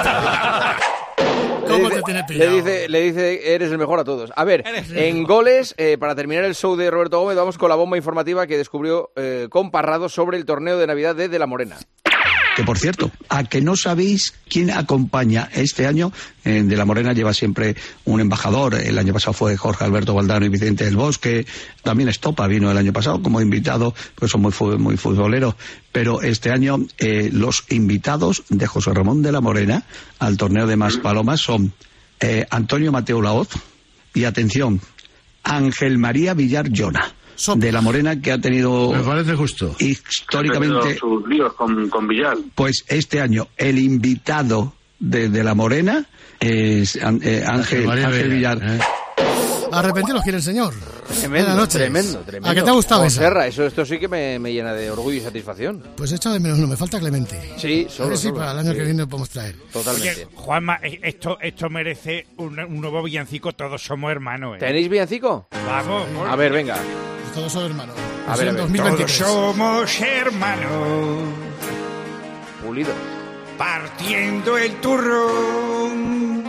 [SPEAKER 26] ¿Cómo
[SPEAKER 4] le,
[SPEAKER 26] te tiene
[SPEAKER 4] le
[SPEAKER 26] pillado?
[SPEAKER 4] dice, le dice, eres el mejor a todos. A ver, en goles, eh, para terminar el show de Roberto Gómez, vamos con la bomba informativa que descubrió eh, con Parrado sobre el torneo de Navidad de De La Morena.
[SPEAKER 16] Que, por cierto, a que no sabéis quién acompaña este año, eh, De La Morena lleva siempre un embajador. El año pasado fue Jorge Alberto Valdano y Vicente del Bosque. También Estopa vino el año pasado como invitado, pues son muy, muy futboleros. Pero este año eh, los invitados de José Ramón De La Morena al torneo de Maspalomas son eh, Antonio Mateo Laoz y, atención, Ángel María Villar Llona. De La Morena, que ha tenido...
[SPEAKER 29] Me parece justo.
[SPEAKER 16] Históricamente...
[SPEAKER 12] sus líos con, con Villar.
[SPEAKER 16] Pues este año el invitado de, de La Morena es eh, Ángel, Ángel Villar.
[SPEAKER 26] ¿Eh? Arrepentiros quiere el señor.
[SPEAKER 4] Tremendo,
[SPEAKER 26] Buenas noches.
[SPEAKER 4] tremendo, tremendo.
[SPEAKER 26] ¿A qué te ha gustado eso?
[SPEAKER 4] Serra, eso? Esto sí que me, me llena de orgullo y satisfacción.
[SPEAKER 26] Pues echa de menos, no, me falta Clemente.
[SPEAKER 4] Sí, solo,
[SPEAKER 26] A ver si
[SPEAKER 4] solo,
[SPEAKER 26] para el año
[SPEAKER 4] sí.
[SPEAKER 26] que viene lo podemos traer.
[SPEAKER 4] Totalmente.
[SPEAKER 17] Oye, Juanma, esto, esto merece un, un nuevo villancico, Todos somos hermanos. ¿eh?
[SPEAKER 4] ¿Tenéis villancico?
[SPEAKER 17] Vamos.
[SPEAKER 4] A ver, venga.
[SPEAKER 26] Todos son hermanos.
[SPEAKER 4] A ver, a ver.
[SPEAKER 26] dos mil veintitrés.
[SPEAKER 17] Todos somos hermanos.
[SPEAKER 4] Pulido.
[SPEAKER 17] Partiendo el turrón.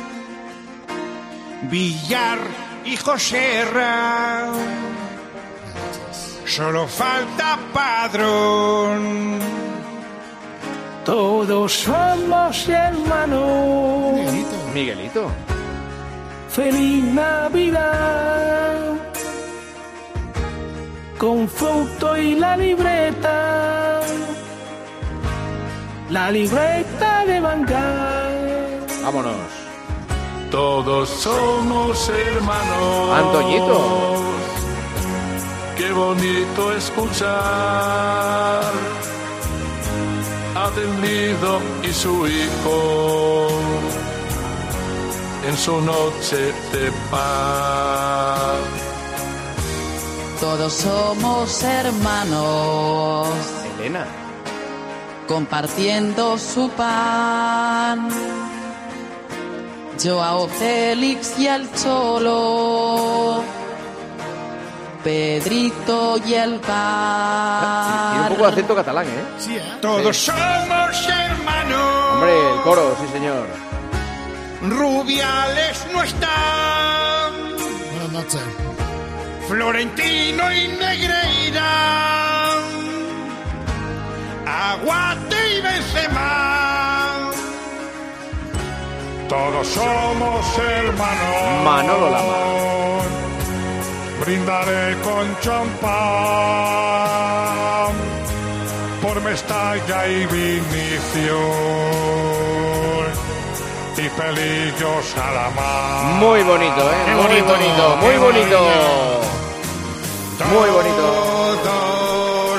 [SPEAKER 17] Villar y Joserra. Solo falta Padrón.
[SPEAKER 18] Todos somos hermanos.
[SPEAKER 26] Miguelito.
[SPEAKER 4] Miguelito.
[SPEAKER 18] Feliz Navidad. Con foto y la libreta. La libreta de Bangal.
[SPEAKER 4] Vámonos.
[SPEAKER 19] Todos somos hermanos.
[SPEAKER 4] Antoñito.
[SPEAKER 19] Qué bonito escuchar. Atendido y su hijo en su noche de paz.
[SPEAKER 13] Todos somos hermanos.
[SPEAKER 4] Elena.
[SPEAKER 13] Compartiendo su pan. Joao Félix y el Cholo. Pedrito y el Car.
[SPEAKER 4] Tiene un poco de acento catalán, ¿eh?
[SPEAKER 26] Sí, ¿eh?
[SPEAKER 17] Todos
[SPEAKER 4] Sí.
[SPEAKER 17] somos hermanos.
[SPEAKER 4] Hombre, el coro, sí, señor.
[SPEAKER 17] Rubiales no están.
[SPEAKER 26] Buenas noches.
[SPEAKER 17] Florentino y Negreira. Aguante y Benzema.
[SPEAKER 10] Todos somos hermanos.
[SPEAKER 4] Manolo Lama.
[SPEAKER 10] Brindaré con champán por Mestalla y Vinicio.
[SPEAKER 19] y pelillos a la mar.
[SPEAKER 4] Muy bonito, ¿eh? Muy bonito, bonito muy bonito. Muy bonito.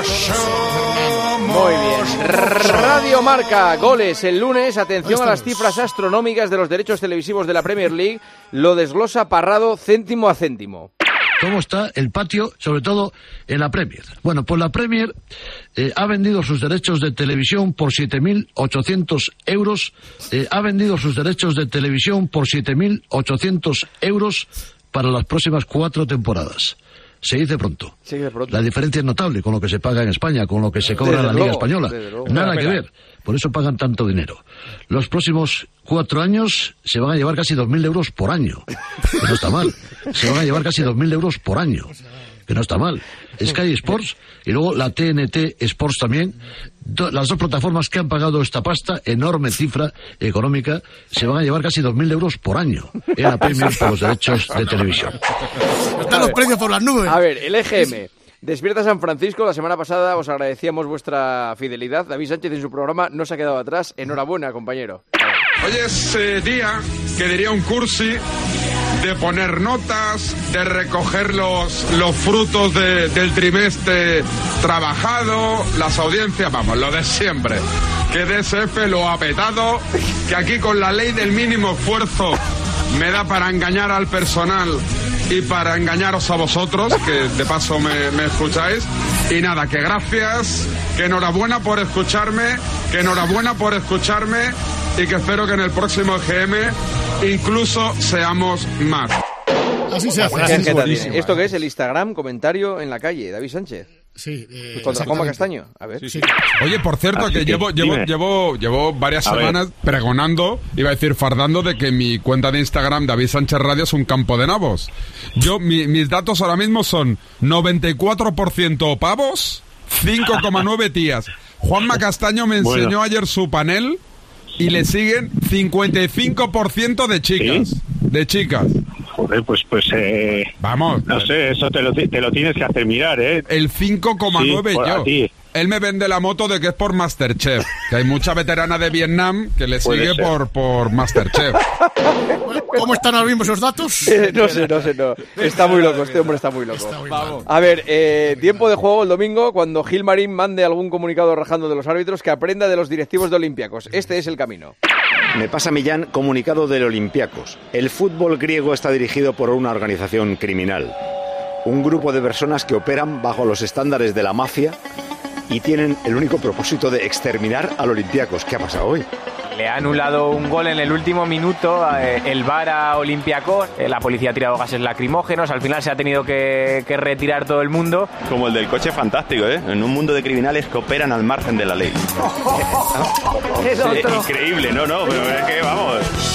[SPEAKER 4] Muy bien. Radio Marca, goles el lunes. Atención a las cifras astronómicas de los derechos televisivos de la Premier League. Lo desglosa Parrado céntimo a céntimo.
[SPEAKER 29] ¿Cómo está el patio, sobre todo en la Premier? Bueno, pues la Premier eh, ha vendido sus derechos de televisión por siete mil ochocientos euros. Eh, ha vendido sus derechos de televisión por siete mil ochocientos euros para las próximas cuatro temporadas. Se dice pronto.
[SPEAKER 4] Se dice pronto.
[SPEAKER 29] La diferencia es notable con lo que se paga en España, con lo que se cobra en la Liga Española. Nada que ver. Por eso pagan tanto dinero. Los próximos cuatro años se van a llevar casi dos mil euros por año. Que no está mal. Se van a llevar casi dos mil euros por año. Que no está mal. Sky Sports y luego la T N T Sports también. Do, las dos plataformas que han pagado esta pasta, enorme cifra económica, se van a llevar casi dos mil euros por año en la Premier por los derechos de televisión.
[SPEAKER 26] Están los precios por las nubes.
[SPEAKER 4] A ver, el E G M. Despierta San Francisco, la semana pasada os agradecíamos vuestra fidelidad. David Sánchez en su programa no se ha quedado atrás. Enhorabuena, compañero.
[SPEAKER 27] Hoy es eh, día, que diría un cursi, de poner notas, de recoger los, los frutos de, del trimestre trabajado, las audiencias, vamos, lo de siempre. Que D S F lo ha petado, que aquí con la ley del mínimo esfuerzo me da para engañar al personal y para engañaros a vosotros, que de paso me, me escucháis. Y nada, que gracias, que enhorabuena por escucharme, que enhorabuena por escucharme y que espero que en el próximo E G M incluso seamos más.
[SPEAKER 26] Así se hace.
[SPEAKER 4] Así ¿Esto qué es? ¿El Instagram? ¿Comentario en la calle? David Sánchez.
[SPEAKER 26] Sí. Eh,
[SPEAKER 4] ¿Contra Juanma Castaño? A ver.
[SPEAKER 27] Sí, sí. Oye, por cierto, Así que, que llevo, llevo, llevo, llevo varias a semanas ver. pregonando, iba a decir fardando, de que mi cuenta de Instagram, David Sánchez Radio, es un campo de nabos. Yo, mi, mis datos ahora mismo son noventa y cuatro por ciento pavos, cinco coma nueve tías. Juanma Castaño me enseñó bueno. ayer su panel y le siguen cincuenta y cinco por ciento de chicas. ¿Sí? De chicas.
[SPEAKER 1] Joder, pues, pues, eh...
[SPEAKER 27] Vamos.
[SPEAKER 1] No sé, eso te lo, te lo tienes que hacer mirar, ¿eh?
[SPEAKER 27] El cinco coma nueve
[SPEAKER 1] sí,
[SPEAKER 27] yo.
[SPEAKER 1] Ti.
[SPEAKER 27] Él me vende la moto de que es por Masterchef. Que hay mucha veterana de Vietnam que le sigue por, por Masterchef.
[SPEAKER 26] ¿Cómo están ahora mismo esos datos?
[SPEAKER 4] Eh, no sé, no sé, no. Está muy loco, este hombre está muy loco.
[SPEAKER 26] Está muy
[SPEAKER 4] A ver, eh, tiempo de juego el domingo, cuando Gilmarín mande algún comunicado rajando de los árbitros, que aprenda de los directivos de Olympiacos. Este es el camino.
[SPEAKER 3] Me pasa Millán, comunicado del Olympiacos. El fútbol griego está dirigido por una organización criminal. Un grupo de personas que operan bajo los estándares de la mafia y tienen el único propósito de exterminar al Olympiacos. ¿Qué ha pasado hoy?
[SPEAKER 7] Le ha anulado un gol en el último minuto, eh, el V A R a Olympiacos, eh, la policía ha tirado gases lacrimógenos, al final se ha tenido que, que retirar todo el mundo.
[SPEAKER 11] Como el del coche fantástico, ¿eh? En un mundo de criminales que operan al margen de la ley.
[SPEAKER 7] Es otro.
[SPEAKER 11] Increíble, no, no, pero es que vamos.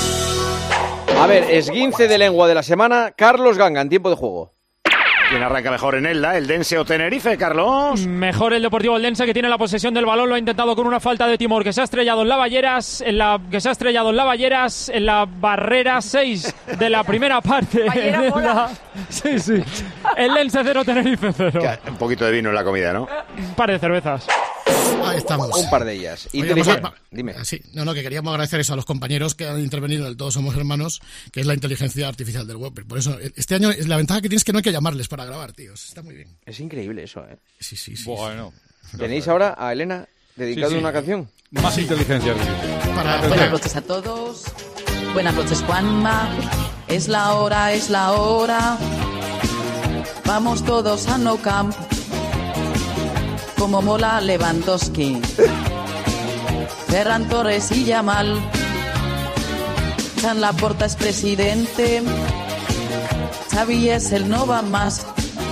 [SPEAKER 4] A ver, esguince de lengua de la semana, Carlos Ganga, en tiempo de juego.
[SPEAKER 3] ¿Quién arranca mejor en Elda? ¿El Dense o Tenerife, Carlos?
[SPEAKER 14] Mejor el Deportivo Eldense, que tiene la posesión del balón. Lo ha intentado con una falta de timor, que se ha estrellado en la Balleras, en la, que se ha estrellado en la Balleras, en la barrera seis de la primera parte. La, sí, sí. Eldense cero, Tenerife cero.
[SPEAKER 3] Un poquito de vino en la comida, ¿no?
[SPEAKER 14] Un par de cervezas.
[SPEAKER 26] Ahí estamos.
[SPEAKER 4] Un par de ellas.
[SPEAKER 26] Oye, vamos a, Dime. Sí, no, no, que queríamos agradecer eso a los compañeros que han intervenido en el Todos Somos Hermanos, que es la inteligencia artificial del web. Por eso, este año, la ventaja que tienes es que no hay que llamarles para grabar, tíos. Está muy bien.
[SPEAKER 4] Es increíble eso, ¿eh?
[SPEAKER 26] Sí, sí, sí.
[SPEAKER 10] Bueno.
[SPEAKER 4] ¿Tenéis ahora a Elena dedicado sí, sí. una canción?
[SPEAKER 10] Más
[SPEAKER 26] sí.
[SPEAKER 10] inteligencia.
[SPEAKER 26] Para,
[SPEAKER 13] Buenas para... noches a todos. Buenas noches, Juanma. Es la hora, es la hora. Vamos todos a Nou Camp. Como mola Lewandowski, Ferran Torres y Yamal. Chan Laporta es presidente, Xavi es el no va más.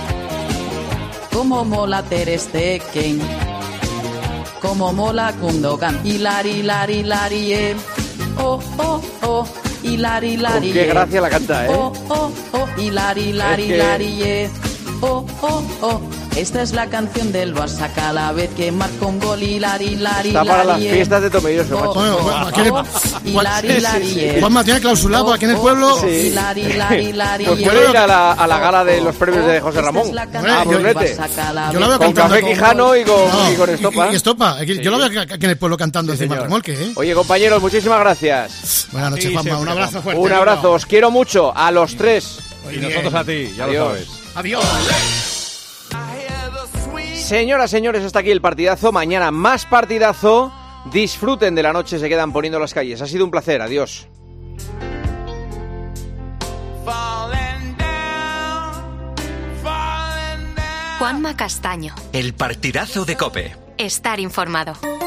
[SPEAKER 13] Como mola Ter Stegen, como mola Gundogan. Hilari, hilari, hilari, eh. Oh, oh, oh, hilari, hilari,
[SPEAKER 4] eh. Qué gracia la canta, ¿eh?
[SPEAKER 13] Oh, oh, oh, hilari, hilari, hilari, eh. Oh, oh, oh. Esta es la canción del Barça cada vez que marca un gol. Hilari, hilari,
[SPEAKER 4] está para las fiestas de Tomelloso,
[SPEAKER 13] macho. Bueno, bueno, aquí oh, hilari, hilari,
[SPEAKER 26] Juanma tiene clausulado aquí en el pueblo.
[SPEAKER 13] Sí. Hilari, hilari, hilari,
[SPEAKER 4] pues puede ir a la, a la gala de los premios de José Ramón. A Brunete.
[SPEAKER 26] Yo la veo
[SPEAKER 4] con café Quijano y con, no, y con estopa.
[SPEAKER 26] Y, y estopa. Yo sí. la veo aquí en el pueblo cantando sí, encima del remolque, ¿eh?
[SPEAKER 4] Oye, compañeros, muchísimas gracias.
[SPEAKER 26] Buenas noches, Juanma. Un abrazo fuerte.
[SPEAKER 4] Un abrazo. Os quiero mucho a los tres.
[SPEAKER 2] Y nosotros a ti, ya
[SPEAKER 4] Adiós.
[SPEAKER 2] lo sabes.
[SPEAKER 26] Adiós.
[SPEAKER 4] Señoras, señores, hasta aquí el partidazo. Mañana más partidazo. Disfruten de la noche, se quedan poniendo las calles. Ha sido un placer. Adiós.
[SPEAKER 15] Juanma Castaño.
[SPEAKER 20] El partidazo de COPE.
[SPEAKER 15] Estar informado.